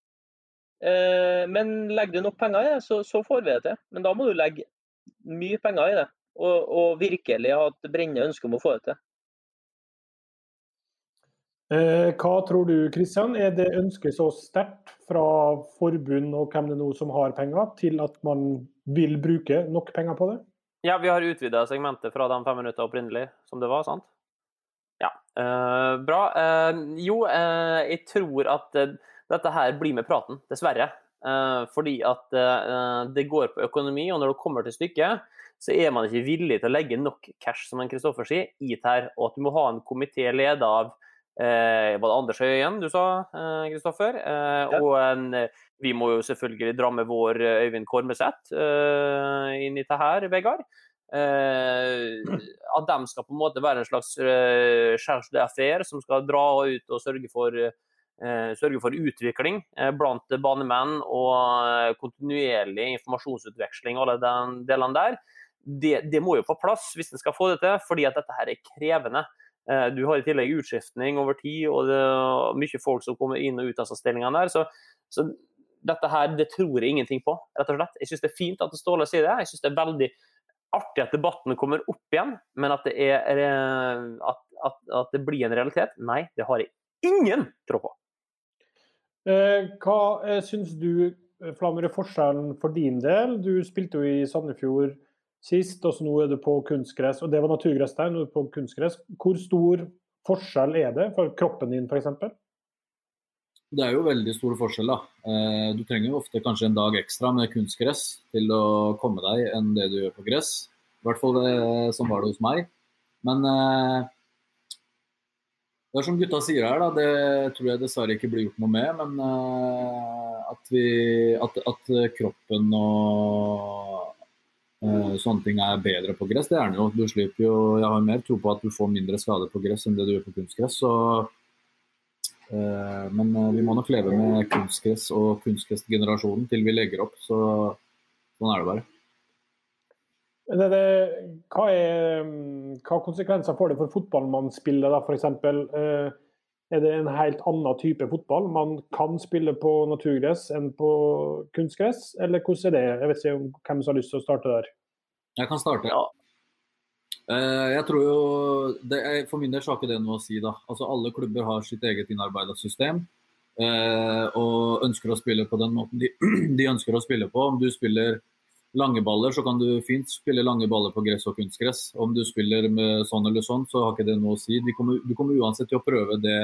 Eh, men legger du nok penger i det, så, så får vi det til. Men da må du legge mye penger i det, og, og virkelig ha et brennende ønske om å få det til. Eh, hva tror du, Kristian? Er det ønsket så sterkt fra forbund og hvem det nå som har penger, til at man vil bruke nok penger på det? Ja, vi har utvidet segmentet fra de fem minutter opprinnelig, som det var, sant? Ja, eh, bra. Eh, jo, eh, jeg tror at eh, dette her blir med praten, dessverre. Eh, fordi at eh, det går på økonomi, og når det kommer til stykket, så er man ikke villig til å legge nok cash, som en Kristoffer sier, i det her. Og at du må ha en komité ledet av Eh, var det Anders Øyen du sa, Kristoffer? Eh, ja. Og en, vi må jo selvfølgelig dra med vår Øyvind Kormeseth eh, inn i det her, Vegard. Eh, at de skal på en måte være en slags eh, charge d'affaires som skal dra ut og sørge for, eh, sørge for utvikling eh, blant banemenn og kontinuerlig informasjonsutveksling og alle de delene der. Det, det må jo på plass hvis en skal få det til, fordi at dette her er krevende. Du har i tillegg utskiftning over tid, og det er mye folk som kommer inn og ut av stillingene der, så, så dette her, det tror jeg ingenting på, rett og slett. Jeg synes det er fint at Ståle sier det, jeg synes det er veldig artig at debatten kommer opp igjen, men at det, er, at, at, at det blir en realitet, nei, det har jeg ingen tro på. Eh, hva eh, synes du, Flammer, er forskjellen for din del? Du spilte jo i Sandefjord sist, og så nå er du på kunstgress, og det var naturgress der, nå er du på kunstgress. Hvor stor forskjell er det for kroppen din, for eksempel? Det er jo veldig stor forskjell da. Du trenger jo ofte kanskje en dag ekstra med kunstgress til å komme deg enn det du gjør på gress. I hvert fall det, som var det hos meg. Men det er som gutta sier her da, det tror jeg dessverre ikke blir gjort noe med, men at, vi, at, at kroppen og sånne ting er bedre på gress, det er det jo. Du slipper jo, jeg har mer tro på at du får mindre skade på gress enn det du gjør på kunstgress, så men vi må nok leve med kunstgress og kunstgressgenerasjonen til vi legger opp, så sånn er det bare. Det, det, hva, er, hva konsekvenser får det for fotballmannspillet da, for eksempel? Er det en helt annen type fotball? Man kan spille på naturgress enn på kunstgress, eller hvordan er det? Jeg vet ikke om hvem som har lyst til å starte der. Jeg kan starte, ja. Jeg tror jo, det er, for min del så har ikke det noe å si da. Altså alle klubber har sitt eget innarbeidet system, og ønsker å spille på den måten de, de ønsker å spille på. Om du spiller lange baller, så kan du fint spille lange baller på gress og kunstgress. Om du spiller med sånn eller sånn, så har ikke det noe å si. De kommer, du kommer uansett til å prøve det,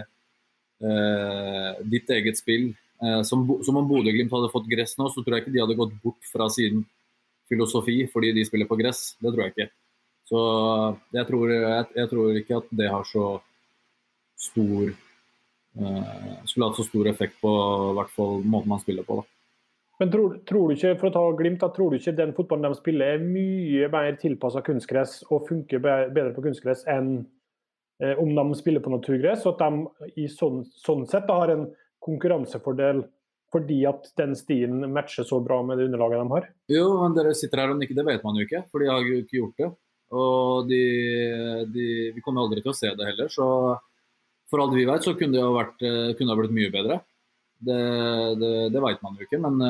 eh, ditt eget spill. Eh, som, som om Bodø-Glimt hadde fått gress nå, så tror jeg ikke de hadde gått bort fra sin filosofi fordi de spiller på gress. Det tror jeg ikke. Så jeg tror, jeg, jeg tror ikke at det har så stor, eh, skulle hatt så stor effekt på i hvert fall måten man spiller på da. Men tror, tror du ikke, for å ta Glimt, da, tror du ikke den fotballen de spiller er mye mer tilpasset kunstgress og funker bedre på kunstgress enn eh, om de spiller på naturgress, og at de i sånn, sånn sett da, har en konkurransefordel fordi at den stilen matcher så bra med det underlaget de har? Jo, men dere sitter her og nikker, det vet man jo ikke, for de har jo ikke gjort det. Og de, de, vi kommer aldri til å se det heller, så for alt vi vet så kunne det ha vært, kunne det ha blitt mye bedre. Det, det, det vet man jo ikke, men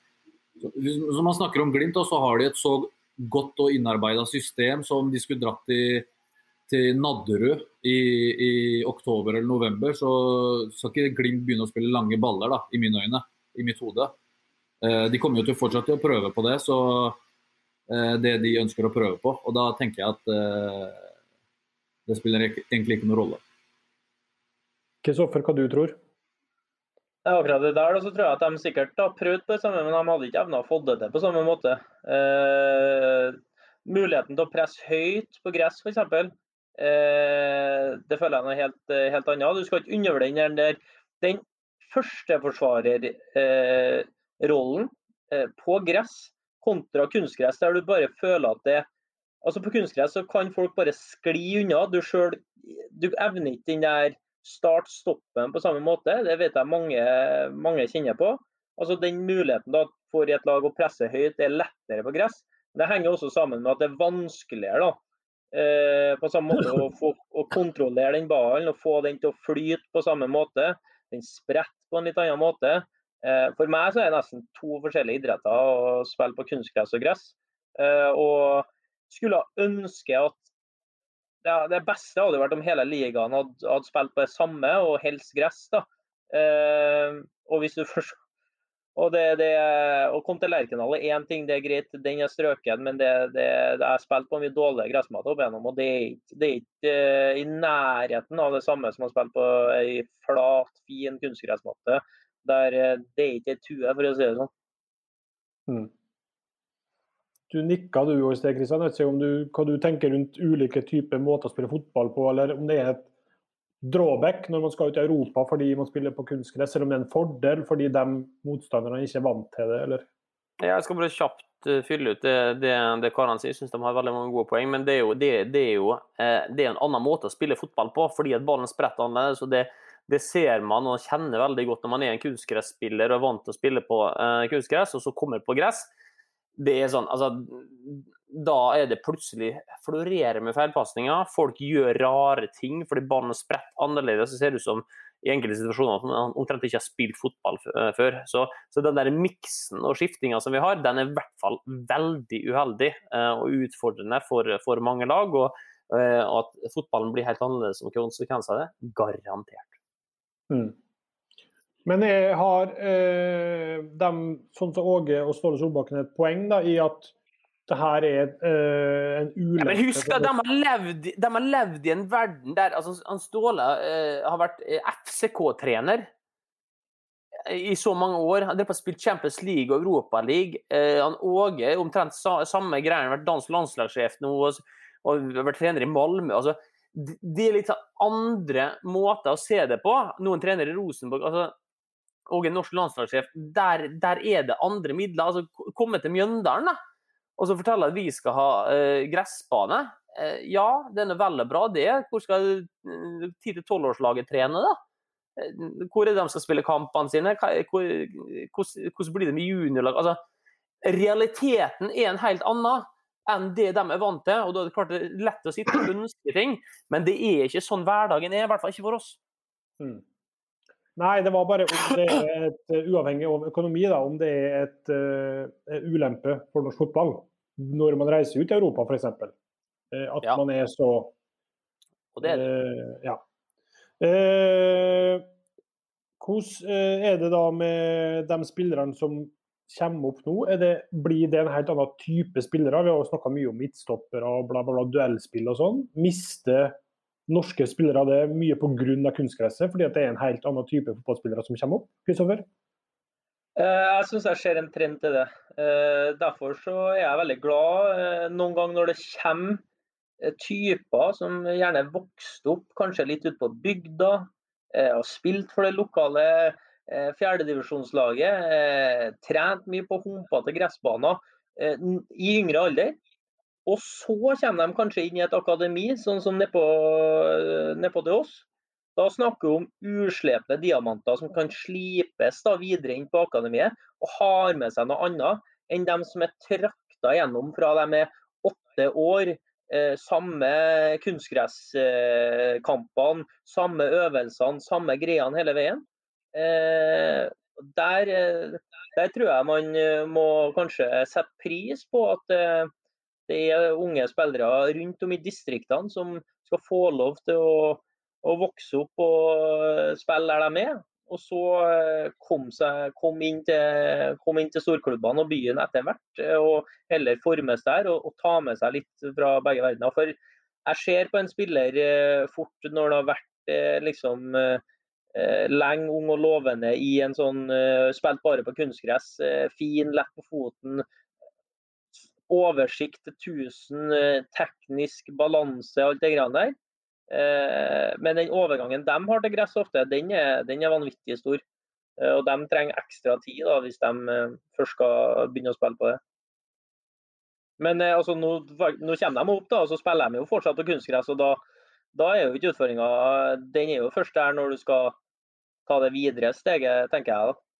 som man snakker om Glimt, så har de et så godt og innarbeidet system som de skulle dratt til, til Nadderud i, i oktober eller november, så skal ikke Glimt begynne å spille lange baller da, i mine øyne, i mitt hode. De kommer jo til fortsatt til å prøve på det, så det de ønsker å prøve på, og da tenker jeg at uh, det spiller egentlig ikke noen rolle. Kristoffer, hva du tror? Ja, akkurat det der, da, så tror jeg at de sikkert har prøvd på det samme, men de hadde ikke evnet å få det til på samme måte. Uh, muligheten til å presse høyt på gress, for eksempel, uh, det føler jeg noe helt, helt annet. Du skal ikke undervurdere den der, den første forsvarerrollen uh, på gress, kontra kunstgress, der du bare føler at det, altså på kunstgress så kan folk bare skli unna, du selv, du evner ikke den der start-stoppen på samme måte, det vet jeg mange, mange kjenner på, altså den muligheten da for et lag å presse høyt er lettere på gress, det henger også sammen med at det er vanskeligere da, eh, på samme måte å, få, å kontrollere den ballen, og få den til å flyte på samme måte, den spretter på en litt annen måte. For meg så er det nesten to forskjellige idretter å spille på kunstgress og gress, og skulle ønske at ja, det beste hadde vært om hele ligaen hadde, hadde spilt på det samme, og helst gress da. Og hvis du først og det, det å komme til Lerkendal er en ting, det er greit, den er strøken, men det, det, det er spilt på mye dårlige gressmatter opp igjennom, og det er ikke, det er ikke i nærheten av det samme som å spille på en flat, fin kunstgressmatte, der det er ikke et tue, for å si det sånn. Mm. Du nikket du jo i sted, Kristian. Jeg vet ikke om du, hva du tenker rundt ulike typer måter å spille fotball på, eller om det er et drawback når man skal ut i Europa fordi man spiller på kunstgress, eller om det er en fordel fordi de motstanderne ikke er vant til det, eller? Jeg skal bare kjapt fylle ut det, det, det Karan sier. Jeg synes de har veldig mange gode poeng, men det er jo, det, det er jo det er en annen måte å spille fotball på, fordi at ballen spretter annerledes, så det Det ser man og kjenner veldig godt når man er en kunstgressspiller og er vant til å spille på uh, kunstgress, og så kommer på gress. Det er sånn, altså, da er det plutselig florerer med feilpassninger. Folk gjør rare ting, fordi ballen spretter annerledes, så ser det ut som i enkelte situasjoner at man omtrent ikke har spilt fotball uh, før. Så, så den der miksen og skiftingen som vi har, den er i hvert fall veldig uheldig uh, og utfordrende for, for mange lag, og uh, at fotballen blir helt annerledes som konsekvens av det, garantert. Mm. Men jeg har eh, dem, sånn som Åge og Ståle Solbakken, et poeng da, i at det her er eh, en ulempe. Ja, men husk at de har, levd, de har levd i en verden der altså, han Ståle eh, har vært F C K-trener i så mange år. Han har spilt Champions League og Europa League. Eh, han Åge omtrent sa, samme greie. Han har vært dansk landslagssjef nå og, og vært trener i Malmö. Altså, det er litt andre måter å se det på. Noen trener i Rosenborg, altså, og en norsk landslagssjef, der, der er det andre midler. Altså, komme til Mjøndalen da, og så fortelle at vi skal ha uh, gressbane. Uh, ja, den er veldig bra det. Hvor skal ti til tolv-årslaget trene da? Uh, hvor er det de skal spille kampene sine? Hvor, hvordan, hvordan blir det med juniorlag? Altså, realiteten er en helt annen enn det de er vant til, og da er det klart det er lett å sitte og ønske ting, men det er ikke sånn hverdagen er, i hvert fall ikke for oss. Mm. Nei, det var bare om det er et, uavhengig av økonomi, da, om det er et uh, ulempe for norsk fotball, når man reiser ut i Europa, for eksempel. Uh, at ja. Man er så... Og det er det. Uh, ja. Uh, hvordan er det da med de spillerne som kommer opp nå? Er det, blir det en helt annen type spillere? Vi har jo snakket mye om midtstopper og bla bla bla, duellspill og sånn. Mister norske spillere det mye på grunn av kunstgresset, fordi at det er en helt annen type fotballspillere som kommer opp? Kristoffer? Jeg synes jeg ser en trend til det. Derfor så er jeg veldig glad noen ganger når det kommer typer som gjerne vokste opp, kanskje litt ut på bygda, og spilt for det lokale fjerdedivisjonslaget, trent mye på humpete gressbaner i yngre alder. Og så kommer de kanskje inn i et akademi, sånn som nedpå, nedpå til oss. Da snakker vi om uslepne diamanter som kan slipes da videre inn på akademiet, og har med seg noe annet enn de som er traktet gjennom fra de er åtte år, eh, samme kunstgresskampene, samme øvelsene, samme greiene hele veien. Eh, der, der tror jeg man må kanskje sette pris på at eh, det er unge spillere rundt om i distriktene som skal få lov til å, å vokse opp og spille der de er, og så kom, seg, kom, inn til, kom inn til storklubbene og byen etter hvert, og heller formes der og, og ta med seg litt fra begge verdener. For jeg ser på en spiller fort når det har vært liksom lenge, ung og lovende i en sånn, spilt bare på kunstgress, fin, lett på foten, oversikt, tusen, teknisk balanse, alt det grann der. Men den overgangen de har til gress ofte, den er, den er vanvittig stor. Og de trenger ekstra tid da, hvis de først skal begynne å spille på det. Men altså, nå, nå kommer de opp da, og så spiller de jo fortsatt på kunstgress, og da, da er jo ikke utfordringen, den er jo først der når du skal ta det videre steget, tenker jeg da.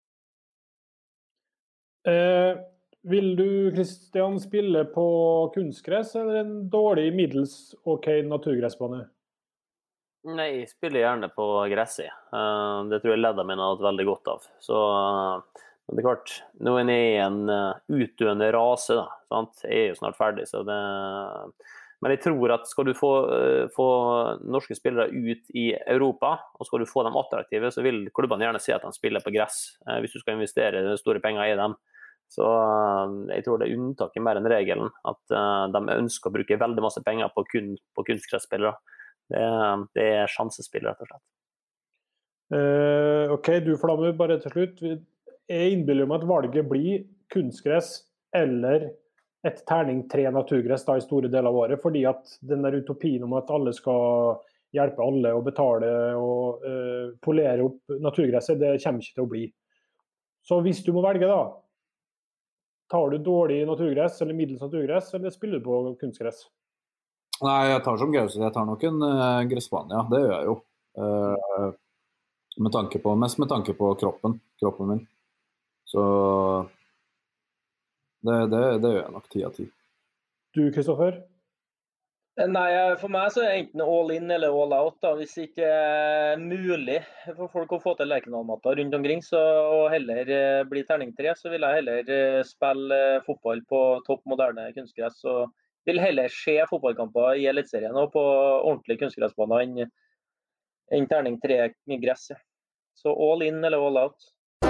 Eh... Vil du, Kristian, spille på kunstgress eller en dårlig, middels ok naturgressbane? Nei, jeg spiller gjerne på gresset. Det tror jeg leddene mine har hatt veldig godt av. Så det er klart, nå er jeg en utdøende rase, da, sant? Jeg er jo snart ferdig, så det... Men jeg tror at skal du få, få norske spillere ut i Europa, og skal du få dem attraktive, så vil klubbene gjerne si at de spiller på gress, hvis du skal investere store penger i dem. Så jeg tror det er unntaket mer enn regelen, at uh, de ønsker å bruke veldig masse penger på, kun, på kunstgressspillere. Det, det er sjansespill, rett og slett. Uh, ok, du Flamme, bare til slutt. Jeg innbiller meg at valget blir kunstgress eller et terning tre naturgress da, i store deler av året, fordi at den der utopien om at alle skal hjelpe alle og betale og uh, polere opp naturgresset, det kommer ikke til å bli. Så hvis du må velge da, tar du dårlig naturgress eller middels naturgress, eller spiller du på kunstgress? Nei, jeg tar som Gause. Jeg tar nok en uh, gressbane, ja. Det gjør jeg jo. Uh, med tanke på, mest med tanke på kroppen, kroppen min. Så det, det, det gjør jeg nok ti av ti. Du, Kristoffer? Nei, for meg så er det enten all in eller all out da, hvis det ikke er mulig for folk å få til Lerkendal-matta rundt omkring, så og heller bli terning tre, så vil jeg heller spille fotball på topp moderne kunstgress, og vil heller se fotballkamper i Elitserien og på ordentlig kunstgressbaner enn, enn terning tre gress. Så all in eller all out.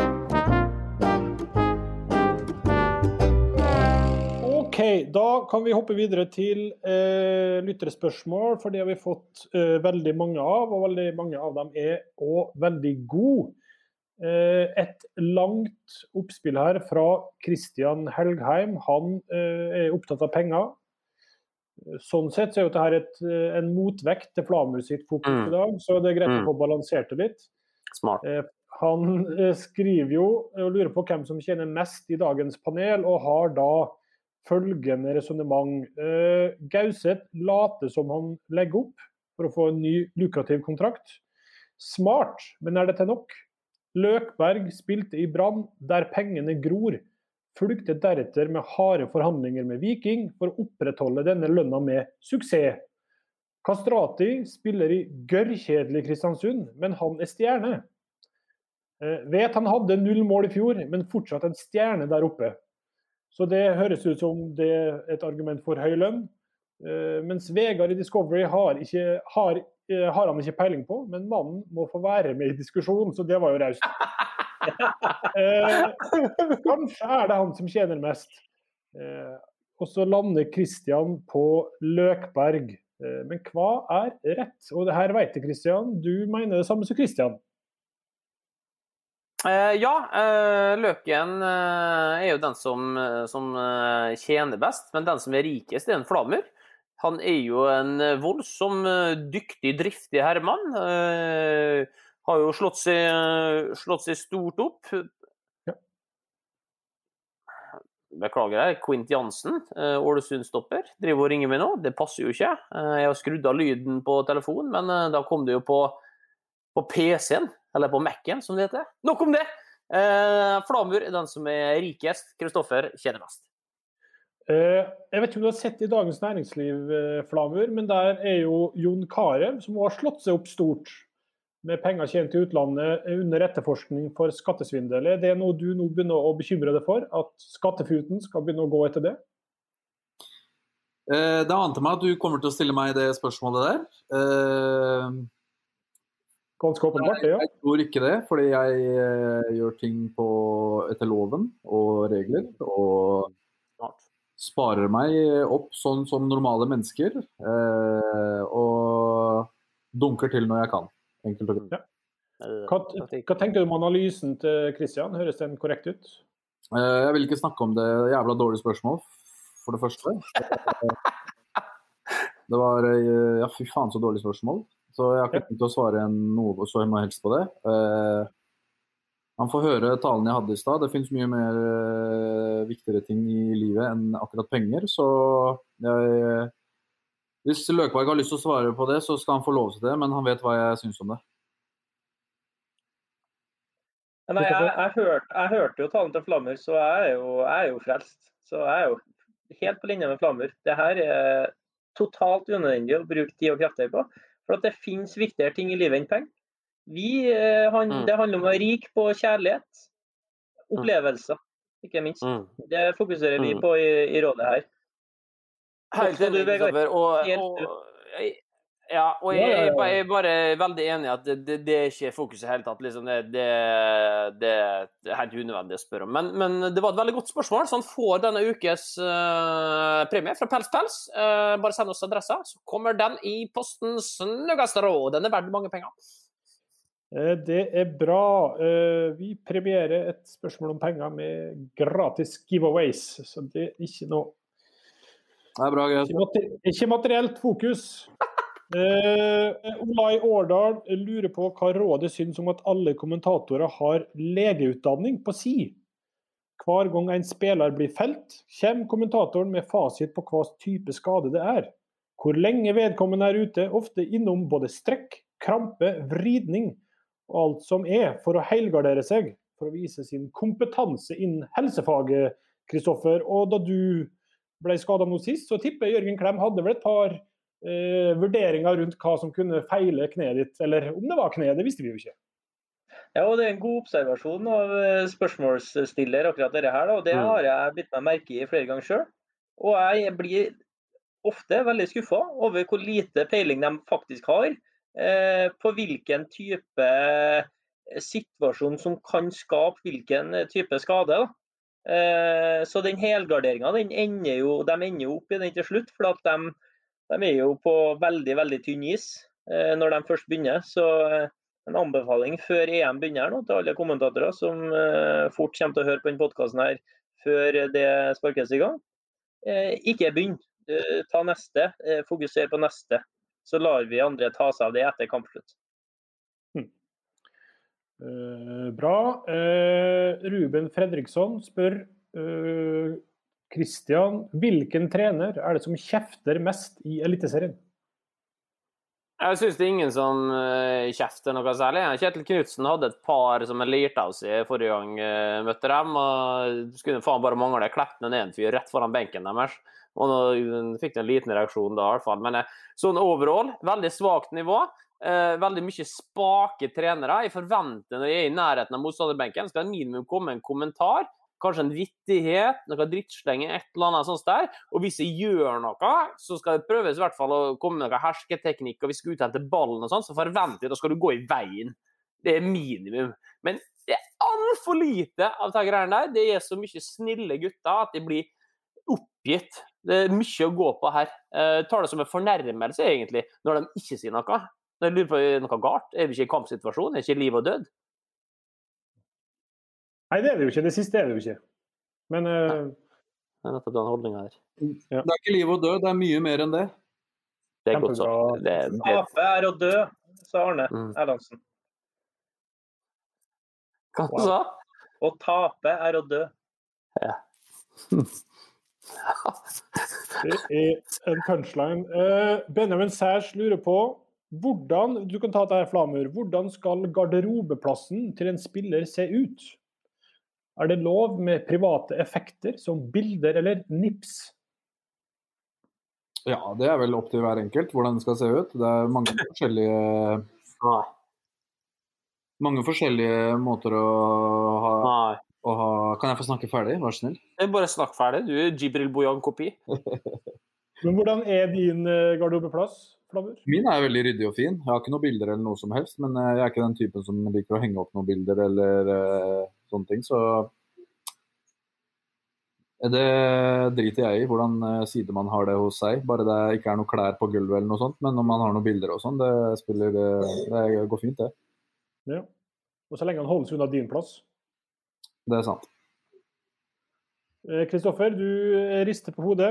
Ok, da kan vi hoppe videre til eh, lytterspørsmål, for det har vi fått eh, veldig mange av, og veldig mange av dem er også veldig gode. Eh, et langt oppspill her fra Christian Helgheim. Han eh, er opptatt av penger. Sånn sett så er jo dette et, en motvekt til Flamur sitt fokus mm. i dag, så det er greit mm. å få balansert det litt. Smart. Eh, han eh, skriver jo og lurer på hvem som tjener mest i dagens panel, og har da følgende resonemang. Eh, Gauseth later som han legger opp for å få en ny lukrativ kontrakt. Smart, men er det til nok? Løkberg spilte i Brann der pengene gror, fulgte deretter med harde forhandlinger med Viking for å opprettholde denne lønna med suksess. Kastrati spiller i gørrkjedelig Kristiansund, men han er stjerne. Eh, vet han hadde null mål i fjor, men fortsatt en stjerne der oppe. Så det høres ut som det er et argument for høy lønn. Eh, mens Vegard i Discovery har, ikke, har, eh, har han ikke peiling på, men mannen må få være med i diskusjonen, så det var jo raust. eh, kanskje er det han som tjener mest. Eh, og så lander Christian på Løkberg. Eh, men hva er rett? Og det her vet jeg, Christian. Du mener det samme som Christian. Uh, ja, uh, Løken uh, er jo den som, som uh, tjener best, men den som er rikest er en Flamur. Han er jo en voldsom, uh, dyktig, driftig herremann. Uh, har jo slått seg, uh, slått seg stort opp. Ja. Beklager jeg, Quint Jansen, uh, Ålesund-stopper, driver og ringer meg nå. Det passer jo ikke. Uh, jeg har skrudd av lyden på telefonen, men uh, da kom det jo på, på P C-en. Eller på Mac-en, som det heter. Nok om det! Eh, Flamur er den som er rikest. Kristoffer tjener mest. Eh, jeg vet ikke om du har sett i Dagens Næringsliv, eh, Flamur, men der er jo Jon Carew, som har slått seg opp stort med penger tjent i utlandet under etterforskning for skattesvindel. Er det noe du nå begynner å bekymre deg for? At skattefuten skal begynne å gå etter det? Eh, det ante meg at du kommer til å stille meg det spørsmålet der. Eh... Ganske åpenbart, ja. Jeg tror ikke det, fordi jeg eh, gjør ting på, etter loven og regler, og sparer meg opp sånn som normale mennesker, eh, og dunker til når jeg kan, enkelt og greit. Ja. Hva, hva tenker du om analysen til Christian? Høres den korrekt ut? Eh, jeg vil ikke snakke om det jævla dårlige spørsmål, for det første. Det var, ja fy faen så dårlig spørsmål. Så jeg har ikke tenkt å svare noe så jeg må helst på det. Uh, man får høre talen jeg hadde i sted. Det finnes mye mer uh, viktigere ting i livet enn akkurat penger. Så jeg, hvis Løkberg har lyst til å svare på det, så skal han få lov til det. Men han vet hva jeg synes om det. Nei, jeg, jeg, hørte, jeg hørte jo talen til Flamur, så jeg er, jo, jeg er jo frelst. Så jeg er jo helt på linje med Flamur. Det her er totalt unødvendig å bruke tid og krefter på. For at det finnes viktigere ting i livet enn penger. Vi, han, mm. Det handler om å være rik på kjærlighet, opplevelser, ikke minst. Mm. Det fokuserer vi på i, i rådet her. Helt enig, Kristoffer. Og, og, ja, og jeg, jeg, jeg er bare veldig enig i at det, det, det er ikke fokuset helt tatt. Liksom det, det, det er helt unødvendig å spørre om. Men, men det var et veldig godt spørsmål, så han får denne ukes uh, premie fra Pels Pels. Uh, bare send oss adressa, så kommer den i postens nøggeste råd. Den er verdt mange penger. Det er bra. Vi premierer et spørsmål om penger med gratis giveaways, så det er ikke noe det er bra, ikke, mater, ikke materielt fokus. Uh, Olai Årdal lurer på hva rådet synes om at alle kommentatorer har legeutdanning på si. Hver gang en spiller blir felt, kommer kommentatoren med fasit på hva type skade det er. Hvor lenge vedkommende er ute, ofte innom både strekk, krampe, vridning og alt som er, for å heilgardere seg, for å vise sin kompetanse innen helsefaget, Kristoffer. Og da du ble skadet nå sist, så tipper Jørgen Klem hadde vel et par Eh, vurderinger rundt hva som kunne feile kneet ditt, eller om det var kneet, det visste vi jo ikke. Ja, og det er en god observasjon av spørsmålsstiller akkurat dette her, og det har jeg blitt meg merke i flere ganger selv. Og jeg blir ofte veldig skuffet over hvor lite peiling de faktisk har, eh, på hvilken type situasjon som kan skape hvilken type skade. Da. Eh, så den helgarderingen, den ender jo, de ender jo opp i den til slutt, for at de, de er jo på veldig, veldig tynn is eh, når de først begynner. Så eh, en anbefaling før E M begynner nå til alle kommentatorer som eh, fort kommer til å høre på den podcasten her før det sparkes i gang. Eh, ikke begynn. Eh, ta neste. Eh, fokuser på neste. Så lar vi andre ta seg av det etter kampslutt. Hmm. Uh, bra. Uh, Ruben Fredriksson spør uh, Christian, hvilken trener er det som kjefter mest i Eliteserien? Jeg synes det er ingen som uh, kjefter noe særlig. Kjetil Knudsen hadde et par som jeg lirte av seg forrige gang jeg uh, møtte dem, og skulle faen bare mangle kleppene ned en fyr rett foran benken deres. Og nå fikk de en liten reaksjon da i hvert fall. Men uh, sånn overall, veldig svagt nivå. Uh, veldig mye spake trenere. Jeg forventer når jeg er i nærheten av motstanderbenken, skal det minimum komme en kommentar, kanskje en vittighet, noe drittslenge, et eller annet sånt der. Og hvis jeg gjør noe, så skal det prøves i hvert fall å komme med noe hersketeknikk, og hvis jeg skal ut etter ballen og sånt, så forventer jeg, da skal du gå i veien. Det er minimum. Men det er alt for lite av de greiene der. Det er så mye snille gutter at de blir oppgitt. Det er mye å gå på her. Uh, tar det som en fornærmelse egentlig, når de ikke sier noe. Jeg lurer på noe galt. Er vi ikke i kampsituasjon? Er det ikke liv og død? Nei, det er det jo ikke. Det siste er det jo ikke. Men... Uh... Det er nettopp den holdningen her. Ja. Det er ikke liv og død, det er mye mer enn det. Det er godt så. Det, det... Tape er å dø, sa Arne mm. Erlandsen. Hva wow. sa? Å tape er å dø. Ja. Det er en punchline. Uh, Benjamin Særs lurer på hvordan, du kan ta det her Flamur, hvordan skal garderobeplassen til en spiller se ut? Er det lov med private effekter som bilder eller nips? Ja, det er vel opp til hver enkelt hvordan det skal se ut. Det er mange forskjellige mange forskjellige måter å ha, å ha. Kan jeg få snakke ferdig? Vær så snill. Jeg bare snakk ferdig. Du er Jibril Bojan-kopi. Men hvordan er din garderobeplass, Flamur? Min er veldig ryddig og fin. Jeg har ikke noen bilder eller noe som helst, men jeg er ikke den typen som liker å henge opp noen bilder eller uh, sånne ting, så det driter jeg i, hvordan side man har det hos seg. Bare det ikke er noe klær på gulvet eller noe sånt, men om man har noen bilder og sånn, det spiller, det går fint det. Ja, og så lenge han holdes unna din plass. Det er sant. Kristoffer, du rister på hodet.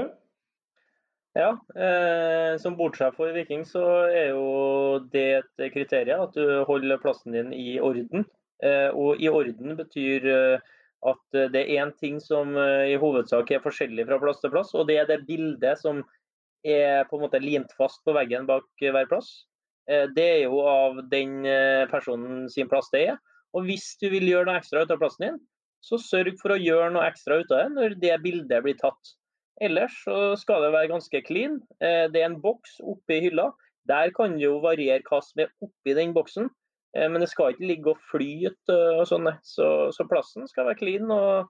Ja, eh, som bortsett for Viking så er jo det et kriterium at du holder plassen din i orden. Eh, og i orden betyr eh, at det er en ting som eh, i hovedsak er forskjellig fra plass til plass, og det er det bildet som er på en måte limt fast på veggen bak hver plass. Eh, det er jo av den eh, personen sin plass det er. Og hvis du vil gjøre noe ekstra ut av plassen din, så sørg for å gjøre noe ekstra ut av det når det bildet blir tatt. Ellers så skal det være ganske clean. Det er en boks oppe i hylla. Der kan det jo variere hva som er oppi den boksen. Men det skal ikke ligge og flyte og sånn. Så, så plassen skal være clean og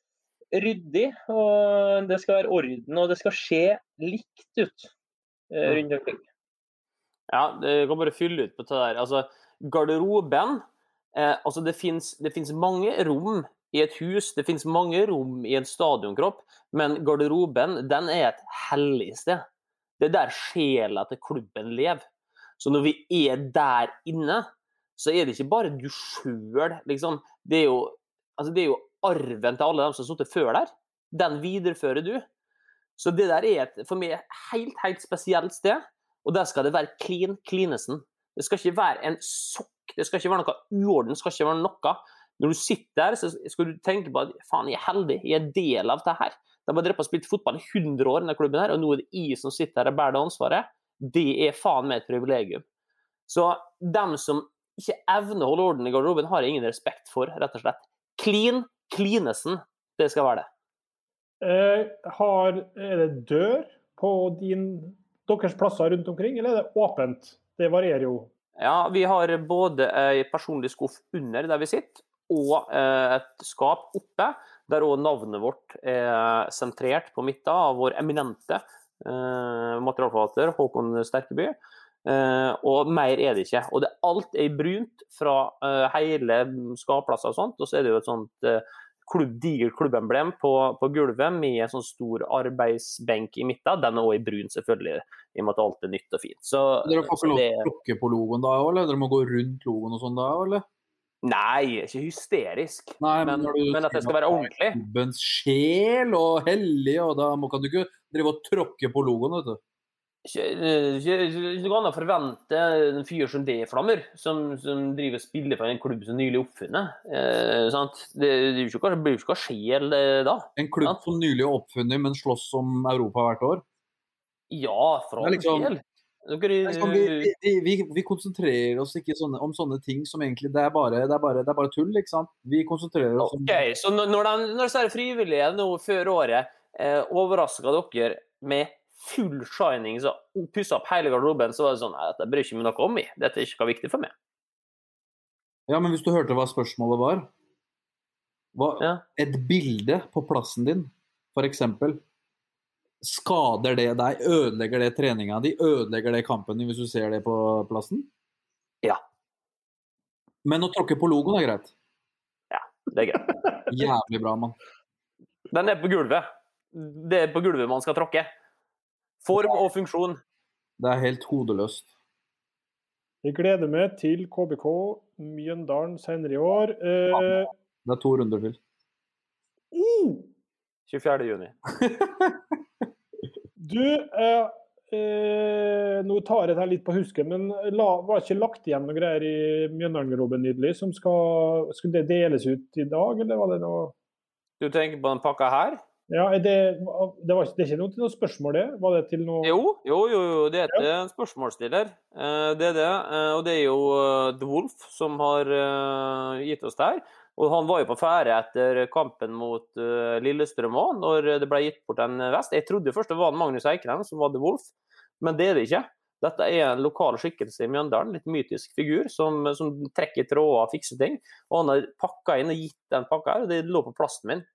ryddig. Og det skal være orden, og det skal se likt ut rundt omkring. Ja, det kan bare fylle ut på det der. Altså, garderoben, eh, altså det finnes, det finnes mange rom i et hus, det finnes mange rom i en stadionkropp, men garderoben, den er et hellig sted. Det er der sjela til klubben lever. Så når vi er der inne, så er det ikke bare du selv, liksom. Det er jo, altså det er jo arven til alle dem som har sittet før der. Den viderefører du. Så det der er et, for meg, helt, helt spesielt sted, og der skal det være clean, cleanesen. Det skal ikke være en sokk, det skal ikke være noe uorden, det skal ikke være noe. Når du sitter der, så skal du tenke på at faen, jeg er heldig, jeg er del av det her. De har drevet og spilt fotball i hundre år i denne klubben her, og nå er det jeg som sitter her og bærer det ansvaret. Det er faen med et privilegium. Så dem som ikke evner å holde orden i garderoben, har jeg ingen respekt for, rett og slett. Clean, cleanesen, det skal være det. Eh, har, er det dør på din, deres plasser rundt omkring, eller er det åpent? Det varierer jo. Ja, vi har både en personlig skuff under der vi sitter, og et skap oppe, der også navnet vårt er sentrert på midten av vår eminente eh, materialforvalter Håkon Sterkeby. Uh, og mer er det ikke. Og det, alt er brunt fra uh, hele skaplasser og sånt, og så er det jo et sånt uh, klubb, digert klubbemblem på, på gulvet med en sånn stor arbeidsbenk i midten. Den er også i brun selvfølgelig, i og med at alt er nytt og fint. Så, dere får ikke lov til det... å plukke på logoen da, eller? Dere må gå rundt logoen og sånn da, eller? Nei, ikke hysterisk, Nei, men, men, men at det skal være ordentlig. Klubbens sjel og hellig, og da må, kan du ikke drive og tråkke på logoen, vet du. Ikke, ikke, ikke kan forvente en fyr som det Flammer, som, som driver og spiller for en klubb som nylig oppfunnet. Eh, sant? Det, det blir jo ikke sjel da. En klubb sant? Som nylig er oppfunnet, men slåss om Europa hvert år? Ja, for all liksom, del. Dere, liksom, vi, vi, vi, vi konsentrerer oss ikke sånne, om sånne ting som egentlig, det er bare, det er bare, det er bare tull, ikke sant? Vi konsentrerer oss om... Ok, så når, når de, når de er frivillige nå før året, eh, overrasket dere med full shining, så pusset opp hele garderoben, så var det sånn, nei, dette bryr ikke meg noe om i. Dette er ikke viktig for meg. Ja, men hvis du hørte hva spørsmålet var, hva, ja. Et bilde på plassen din, for eksempel, skader det deg, ødelegger det treninga di, ødelegger det kampen hvis du ser det på plassen? Ja. Men å tråkke på logoen er greit? Ja, det er greit. Jævlig bra, mann. Den er på gulvet. Det er på gulvet man skal tråkke. Form og funksjon. Det er helt hodeløst. Jeg gleder meg til K B K Mjøndalen senere i år. Eh... Det er to runder til. Uh! tjuefjerde juni. Du, eh, eh, nå tar jeg det litt på husken, men la, var ikke lagt igjen noen greier i Mjøndalen-garderoben nydelig, som skal, skulle det deles ut i dag, eller var det noe? Du tenker på den pakka her? Ja, er det, det, var, det er ikke noe til noe spørsmål det? Var det til noe... Jo, jo, jo, jo det er ja. En spørsmålsstiller. Det er det, og det er jo The Wolf som har gitt oss det her. Og han var jo på fære etter kampen mot uh, Lillestrøm også, når det ble gitt bort en vest. Jeg trodde først det var Magnus Eikeren som var The Wolf, men det er det ikke. Dette er en lokal skikkelse i Mjøndalen, litt mytisk figur, som, som trekker tråder og fikser ting. Og han har pakket inn og gitt den pakka her, og det lå på plassen min.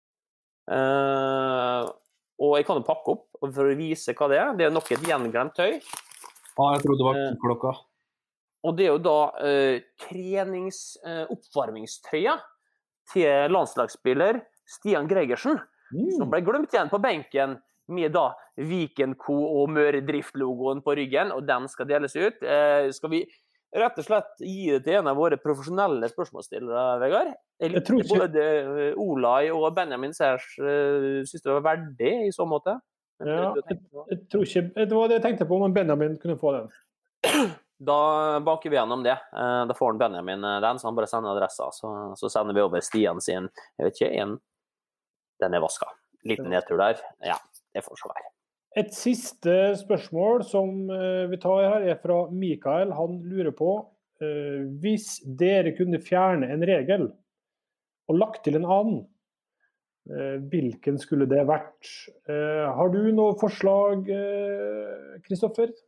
Uh, og jeg kan jo pakke opp for å vise hva det er. Det er nok et gjenglemt tøy. Ja, jeg trodde det var uh, klokka. Og det er jo da uh, trenings-oppvarmingstrøya uh, til landslagsspiller Stian Gregersen, mm. som ble glemt igjen på benken med da Viken Co og Møre Drift-logoen på ryggen, og den skal deles ut. Uh, skal vi rett og slett gi det til en av våre profesjonelle spørsmålsstillere, Vegard? Jeg, jeg tror ikke... Både Olai og Benjamin Særs uh, synes det var verdig i så måte. Ja, jeg, jeg tror ikke... Det var det jeg tenkte på, om Benjamin kunne få den. Da baker vi gjennom det. Da får han Benjamin den, så han bare sender adressa. Så, så sender vi over Stian sin, jeg vet ikke, en, den er vasket. Liten nedtur der. Ja, det får så være. Et siste spørsmål som vi tar her er fra Mikael. Han lurer på, hvis dere kunne fjerne en regel og lagt til en annen, hvilken skulle det vært? Har du noe forslag, Kristoffer?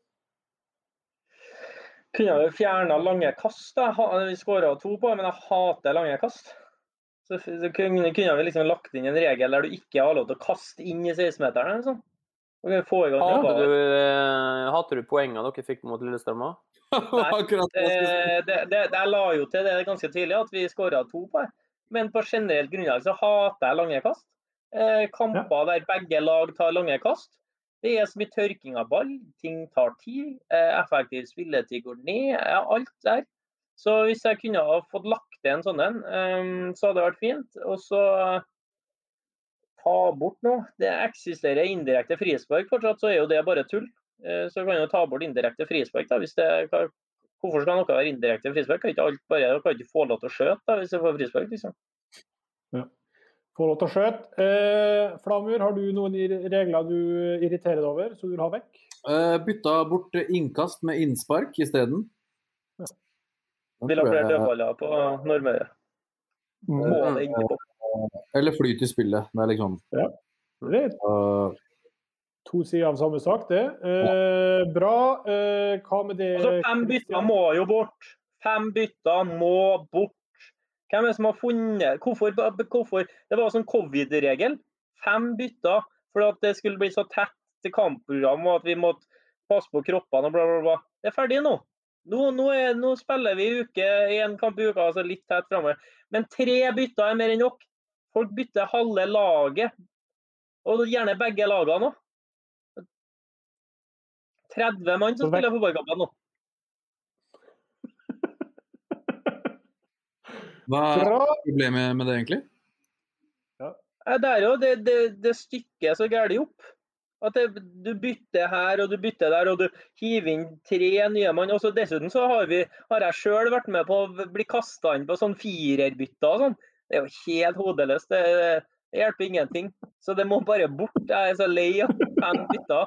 Kunne jeg fjerne lange kast, da. Vi skåret to på, men jeg hater lange kast. Så, så kunne, kunne vi liksom lagt inn en regel der du ikke har lov til å kaste inn i seksten-meteren, eller sånn. Okay, få i gang hadde du, hadde du poengene dere fikk mot Lillestrøm? Nei, det, det, det, det la jo til det ganske tidlig at vi skåret to på. Men på generelt grunnlag så hater jeg lange kast. Eh, kamper der begge lag tar lange kast. Det er som i tørking av ball, ting tar tid, effektiv spilletid går ned, ja, alt der. Så hvis jeg kunne ha fått lagt til en sånn en, så hadde det vært fint. Og så ta bort noe. Det eksisterer indirekte frispark fortsatt, så er jo det bare tull. Så kan jo ta bort indirekte frispark da, hvis det... Hvorfor skal noe være indirekte frispark? Kan ikke alt bare, kan ikke få lov til å skjøte da, hvis det får frispark, liksom. Ja. Få lov til å skjøte. Eh, Flamur, har du noen regler du irriterer deg over, så du vil ha vekk? Eh, bytta bort innkast med innspark i stedet. Ja. Vil ha flere dødballer på Nordmøre. Målet innpå. Eller flyt i spillet. Det er liksom... Ja, det er uh, to sider av samme sak, det. Eh, bra. Eh, hva med det? Altså, fem bytter må jo bort. Fem bytter må bort. Hvem er det som har funnet? Hvorfor, hvorfor? Det var sånn covid-regel. Fem bytter, for at det skulle bli så tett til kampprogram, og at vi måtte passe på kroppene og bla bla bla. Det er ferdig nå. Nå, nå, er, nå spiller vi uke, en kamp i uka, altså litt tett fremover. Men tre bytter er mer enn nok. Folk bytter halve laget. Og gjerne begge lagene nå. tretti mann som spiller fotballkampen nå. Hva er problemet med det egentlig? Ja. Det er jo det, det, det stykket så gærlig opp. At det, du bytter her, og du bytter der, og du hiver inn tre nye mann. Og så dessuten så har, vi, har jeg selv vært med på å bli kastet inn på sånn firerbytter og sånn. Det er jo helt hodeløst. Det, det hjelper ingenting. Så det må bare bort. Jeg er så lei av fem bytter.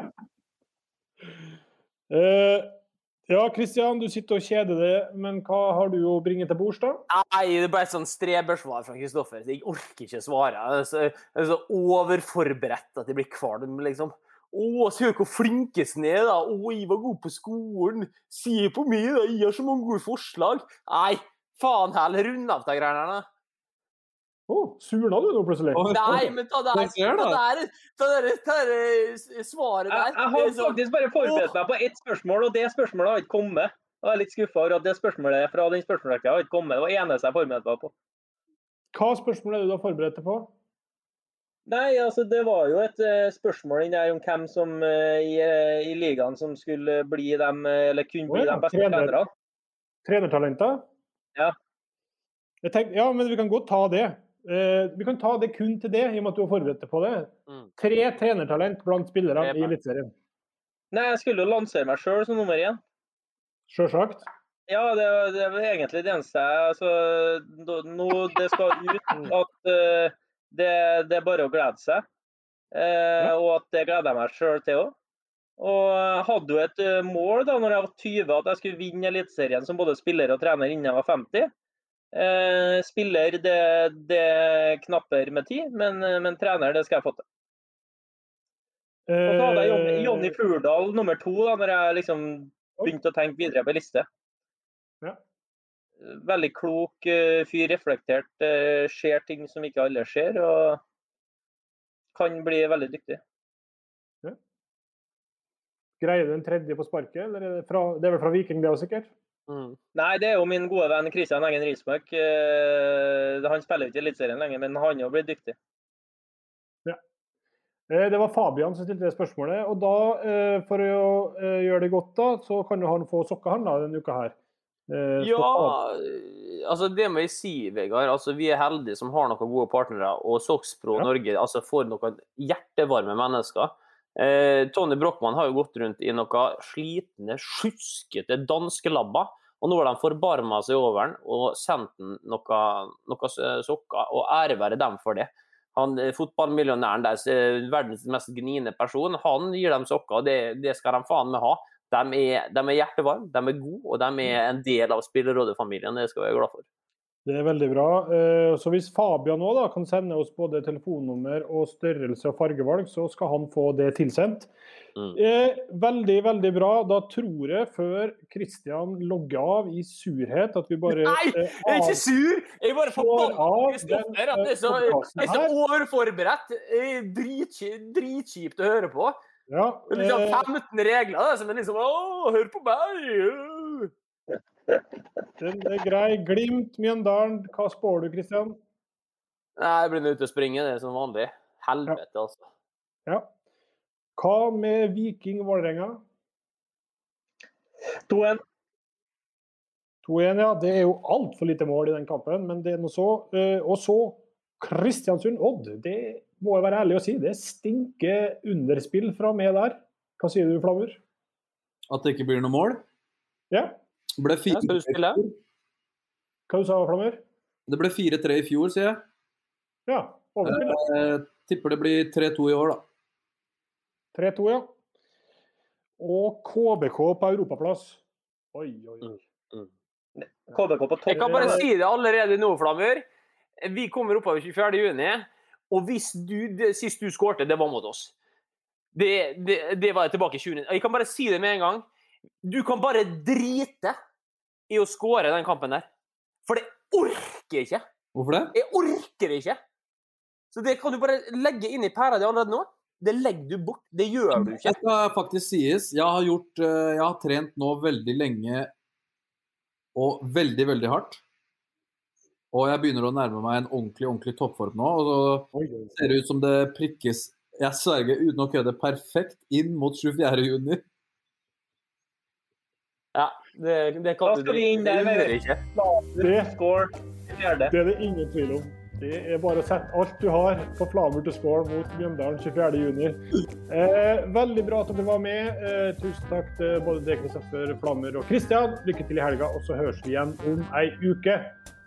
Uh, ja, Kristian, du sitter og kjeder deg, men hva har du å bringe til bords da? Nei, det er bare et sånn strebersvar fra Kristoffer. Jeg orker ikke svare. Jeg er så, jeg er så overforberedt at jeg blir kvalm, liksom. Å, se hvor flinkes ned da. Å, jeg var god på skolen. Se på meg da, jeg har så mange gode forslag. Nei, faen heller, rund av de greiene da. Å, oh, surna du nå plutselig? Nei, men ta det her, ta det her, ta det her, ta det her svaret der. Jeg, jeg har faktisk bare forberedt meg på ett spørsmål, og det spørsmålet har ikke kommet. Jeg er litt skuffet over at det spørsmålet fra den spørsmålsrekka har ikke kommet. Det var eneste jeg forberedte meg på. Hva spørsmål er det du har forberedt deg på? Nei, altså det var jo et uh, spørsmål der om hvem som uh, i, uh, i ligaen som skulle bli dem, eller kunne bli oh, ja. de beste Trener, trenerne. Trenertalenter? Ja. Jeg tenker, ja, men vi kan godt ta det. Uh, vi kan ta det kun til det, i og med at du har forberedt deg på det. Mm. Tre trenertalent blant spillere i Eliteserien. Nei, jeg skulle jo lansere meg selv som nummer én. Selvsagt. Ja, det, det var egentlig det eneste. Altså, nå det skal ut at uh, det, det er bare å glede seg. Uh, ja. Og at det gleder jeg meg selv til også. Og jeg hadde jo et uh, mål da når jeg var tyve, at jeg skulle vinne Eliteserien som både spiller og trener innen jeg var femti. Eh, spiller det, det knapper med tid, men, men trener det skal jeg få til. Og så hadde jeg Jonny, Jonny Furdal nummer to da, når jeg liksom begynte å tenke videre på liste. Ja. Veldig klok fyr, reflektert, ser ting som ikke alle ser, og kan bli veldig dyktig. Ja. Greier du en tredje på sparket, eller er det, fra, det er vel fra Viking det også sikkert? Mm. Nei, det er jo min gode venn Kristian Engen Rismark. Eh, han spiller jo ikke i Eliteserien lenger, men han har jo blitt dyktig. Ja. Eh, det var Fabian som stilte det spørsmålet, og da, eh, for å eh, gjøre det godt da, så kan jo han få sokka han da denne uka her. Eh, ja, altså det må jeg si, Vegard. Altså, vi er heldige som har noen gode partnere, og Soxpro ja. Norge altså, får noen hjertevarme mennesker. Eh, Tony Brockmann har jo gått rundt i noen slitne, sjuskete danske labber, og nå har de forbarmet seg over den og sendt den noen, noen sokker, og ære være dem for det. Han, fotballmillionæren der, verdens mest gnine person, han gir dem sokker, og det, det skal de faen med ha. De er, de er hjertevarme, de er gode, og de er en del av spillerrådefamilien, det skal vi være glad for. Det er veldig bra. Så hvis Fabian nå da kan sende oss både telefonnummer og størrelse og fargevalg, så skal han få det tilsendt. Mm. Veldig, veldig bra. Da tror jeg, før Kristian logger av i surhet, at vi bare... Nei, jeg er ikke sur! Jeg er bare forbannet Kristoffer, at det er så, jeg er så overforberedt. Dritkjipt å høre på. Ja, det er liksom femten regler, det, som er liksom, åh, hør på meg! Den er grei. Glimt, Mjøndalen. Hva spår du, Kristian? Nei, jeg blir nødt til å springe, det er som vanlig. Helvete, ja. Altså. Ja. Hva med Viking Vålerenga? to en. to en, ja. Det er jo alt for lite mål i den kampen, men det er noe så. Og så Kristiansund Odd. Det må jeg være ærlig å si. Det stinker underspill fra med der. Hva sier du, Flamur? At det ikke blir noe mål? Ja. Det ble fire tre i fjor. Hva du sa, Flammer? Det ble fire tre i fjor, sier jeg. Ja, overspill. Jeg tipper det blir tre to i år, da. tre to, ja. Og K B K på europaplass. Oi, oi, oi. Mm. Mm. K B K på topp. Jeg kan bare si det allerede nå, Flammer. Vi kommer oppover tjuefjerde juni, og hvis du, det, sist du skårte, det var mot oss. Det, det, det var tilbake i tjue. Jeg kan bare si det med en gang. Du kan bare drite i å skåre den kampen der. For det orker jeg ikke. Hvorfor det? Jeg orker ikke. Så det kan du bare legge inn i pæra di allerede nå. det legger du bort. Det gjør du ikke. Det skal faktisk sies. Jeg har gjort, jeg har trent nå veldig lenge og veldig, veldig hardt. Og jeg begynner å nærme meg en ordentlig, ordentlig toppform nå, og så ser det ut som det prikkes, jeg sverger uten å kødde, perfekt inn mot tjuefjerde juni. Ja, det, det kan du, det, det gjør ikke. Det, det er det ingen tvil om. Det er bare å sette alt du har på Flamur til score mot Mjøndalen tjuefjerde juni. Eh, veldig bra at dere var med. Eh, tusen takk til både deg, Kristoffer, Flamur og Kristian. Lykke til i helga, og så høres vi igjen om ei uke.